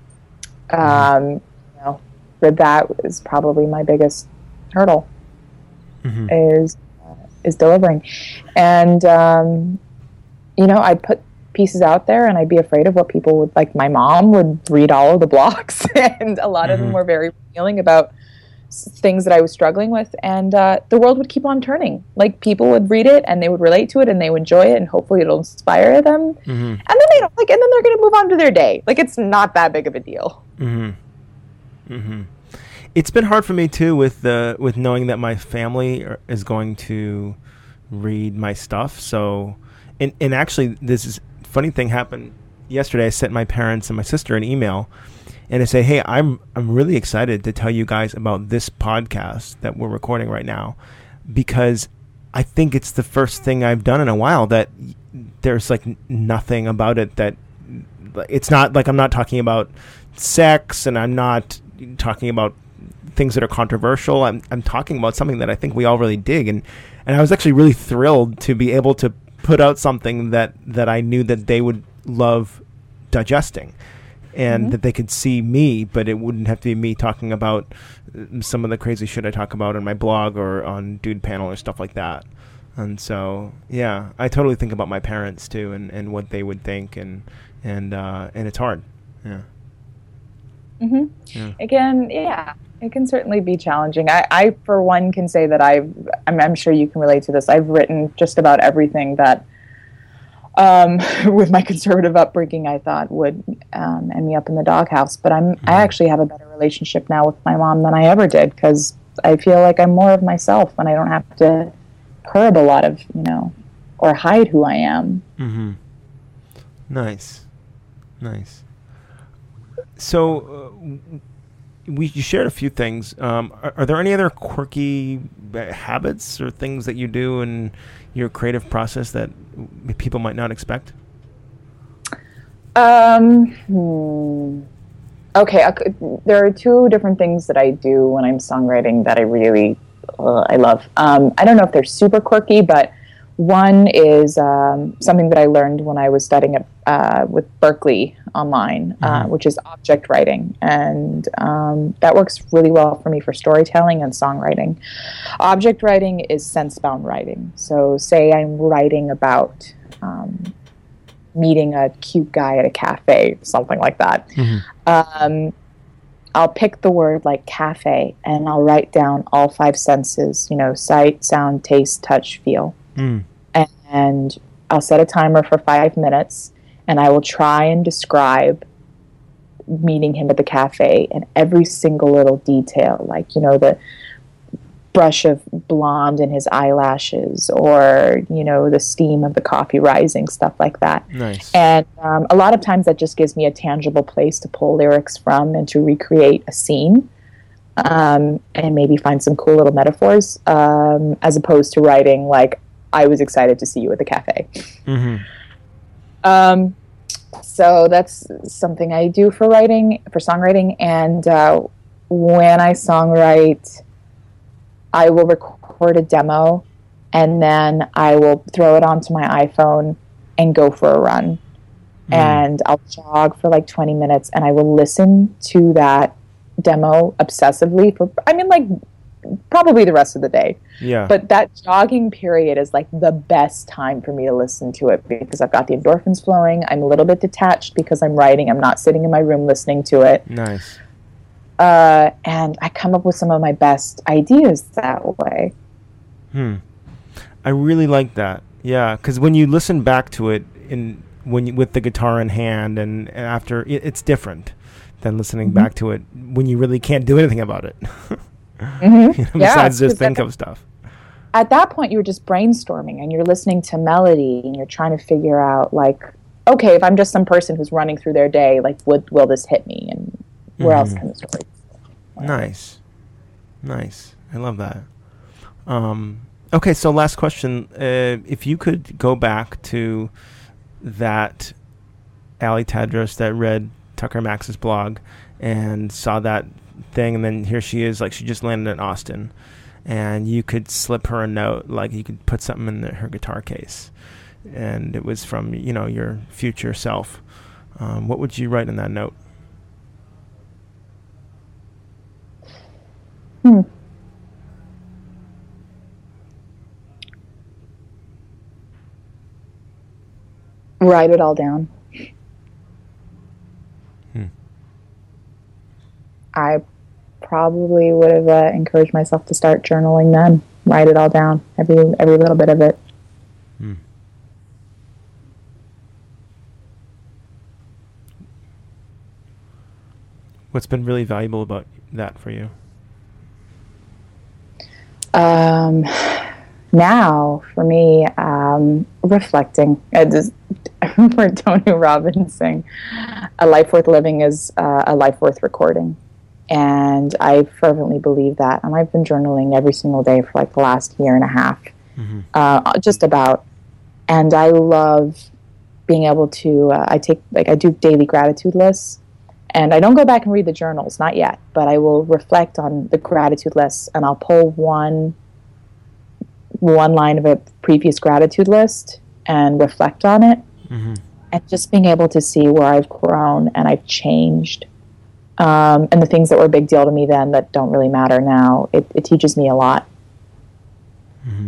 Um, you know, but that is probably my biggest hurdle. Mm-hmm. Is uh, is delivering, and um, you know, I'd put pieces out there, and I'd be afraid of what people would like. My mom would read all of the blogs, and a lot mm-hmm. of them were very revealing about things that I was struggling with, and uh, the world would keep on turning. Like people would read it and they would relate to it and they would enjoy it, and hopefully it'll inspire them. Mm-hmm. And then they don't like, and then they're going to move on to their day. Like it's not that big of a deal. Mm-hmm. Mm-hmm. It's been hard for me too with the with knowing that my family are, is going to read my stuff. So, and and actually, this is funny thing happened yesterday. I sent my parents and my sister an email. And I say, hey, I'm I'm really excited to tell you guys about this podcast that we're recording right now, because I think it's the first thing I've done in a while that there's like nothing about it that it's not like I'm not talking about sex, and I'm not talking about things that are controversial. I'm I'm talking about something that I think we all really dig, and and I was actually really thrilled to be able to put out something that that I knew that they would love digesting. And mm-hmm. that they could see me, but it wouldn't have to be me talking about some of the crazy shit I talk about on my blog or on Dude Panel or stuff like that. And so, yeah, I totally think about my parents too, and, and what they would think, and and uh, and it's hard. Yeah. Mm-hmm. Yeah. Again, yeah, it can certainly be challenging. I, I, for one, can say that I've. I'm, I'm sure you can relate to this. I've written just about everything that. Um, with my conservative upbringing, I thought would um, end me up in the doghouse. But I'm, mm-hmm. I actually have a better relationship now with my mom than I ever did, because I feel like I'm more of myself, and I don't have to curb a lot of, you know, or hide who I am. Mm-hmm. Nice, nice. So uh, we you shared a few things. Um, are, are there any other quirky habits or things that you do in your creative process that people might not expect? Um, hmm. Okay, uh, there are two different things that I do when I'm songwriting that I really, uh, I love. Um, I don't know if they're super quirky, but one is um, something that I learned when I was studying at, uh, with Berkeley online, mm-hmm. uh, which is object writing. And um, that works really well for me for storytelling and songwriting. Object writing is sense-bound writing. So say I'm writing about um, meeting a cute guy at a cafe, something like that. Mm-hmm. Um, I'll pick the word like cafe, and I'll write down all five senses, you know, sight, sound, taste, touch, feel. Mm. And I'll set a timer for five minutes, and I will try and describe meeting him at the cafe and every single little detail, like, you know, the brush of blonde in his eyelashes, or, you know, the steam of the coffee rising, stuff like that. Nice. And um, a lot of times that just gives me a tangible place to pull lyrics from and to recreate a scene. Um, and maybe find some cool little metaphors, um, as opposed to writing like, I was excited to see you at the cafe. Mm-hmm. Um, so that's something I do for writing, for songwriting. And uh, when I songwrite, I will record a demo, and then I will throw it onto my iPhone and go for a run. Mm. And I'll jog for like twenty minutes, and I will listen to that demo obsessively for, I mean, like, probably the rest of the day. Yeah. But that jogging period is like the best time for me to listen to it, because I've got the endorphins flowing. I'm a little bit detached because I'm writing. I'm not sitting in my room listening to it. Nice. Uh, and I come up with some of my best ideas that way. Hmm. I really like that. Yeah, because when you listen back to it in when you, with the guitar in hand, and, and after, it, it's different than listening mm-hmm. back to it when you really can't do anything about it. Mm-hmm. You know, yeah, besides just think of stuff. At that point, you're just brainstorming, and you're listening to melody, and you're trying to figure out, like, okay, if I'm just some person who's running through their day, like, would will this hit me, and where mm-hmm. else can the story? Nice, nice. I love that. Um, okay, so last question. Uh, if you could go back to that Ali Tadros that read Tucker Max's blog and saw that thing, and then here she is, like she just landed in Austin, and you could slip her a note, like you could put something in the, her guitar case, and it was from, you know, your future self. Um, what would you write in that note? Hmm. Write it all down. Hmm. I probably would have uh, encouraged myself to start journaling then. Write it all down, every every little bit of it. Hmm. What's been really valuable about that for you? Um, now, for me, um, reflecting. I just, I remember Tony Robbins saying, "A life worth living is uh, a life worth recording," and I fervently believe that. And I've been journaling every single day for like the last year and a half, Mm-hmm. uh, just about. And I love being able to. Uh, I take like I do daily gratitude lists. And I don't go back and read the journals, not yet, but I will reflect on the gratitude lists, and I'll pull one one line of a previous gratitude list and reflect on it. Mm-hmm. And just being able to see where I've grown and I've changed, um, and the things that were a big deal to me then that don't really matter now, it, it teaches me a lot. Mm-hmm.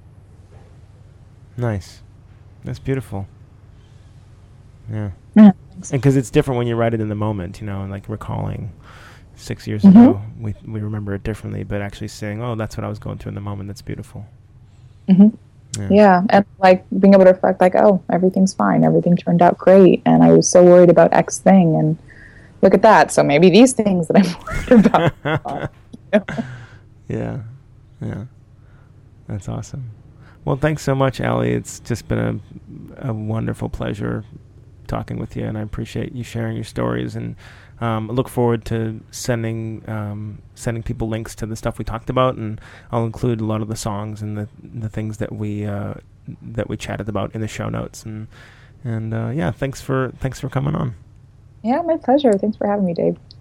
Nice. That's beautiful. Yeah. Yeah. Because it's different when you write it in the moment, you know, and like recalling six years Mm-hmm. ago, we we remember it differently, but actually saying, oh, that's what I was going through in the moment, that's beautiful. Mm-hmm. Yeah. Yeah, and like being able to reflect, like, oh, everything's fine, everything turned out great, and I was so worried about X thing, and look at that. So maybe these things that I'm worried about. Are, you know? Yeah, yeah, that's awesome. Well, thanks so much, Ali. It's just been a a wonderful pleasure talking with you, and I appreciate you sharing your stories, and um, I look forward to sending um, sending people links to the stuff we talked about, and I'll include a lot of the songs and the the things that we uh, that we chatted about in the show notes, and and uh, yeah, thanks for thanks for coming on. Yeah, my pleasure. Thanks for having me, Dave.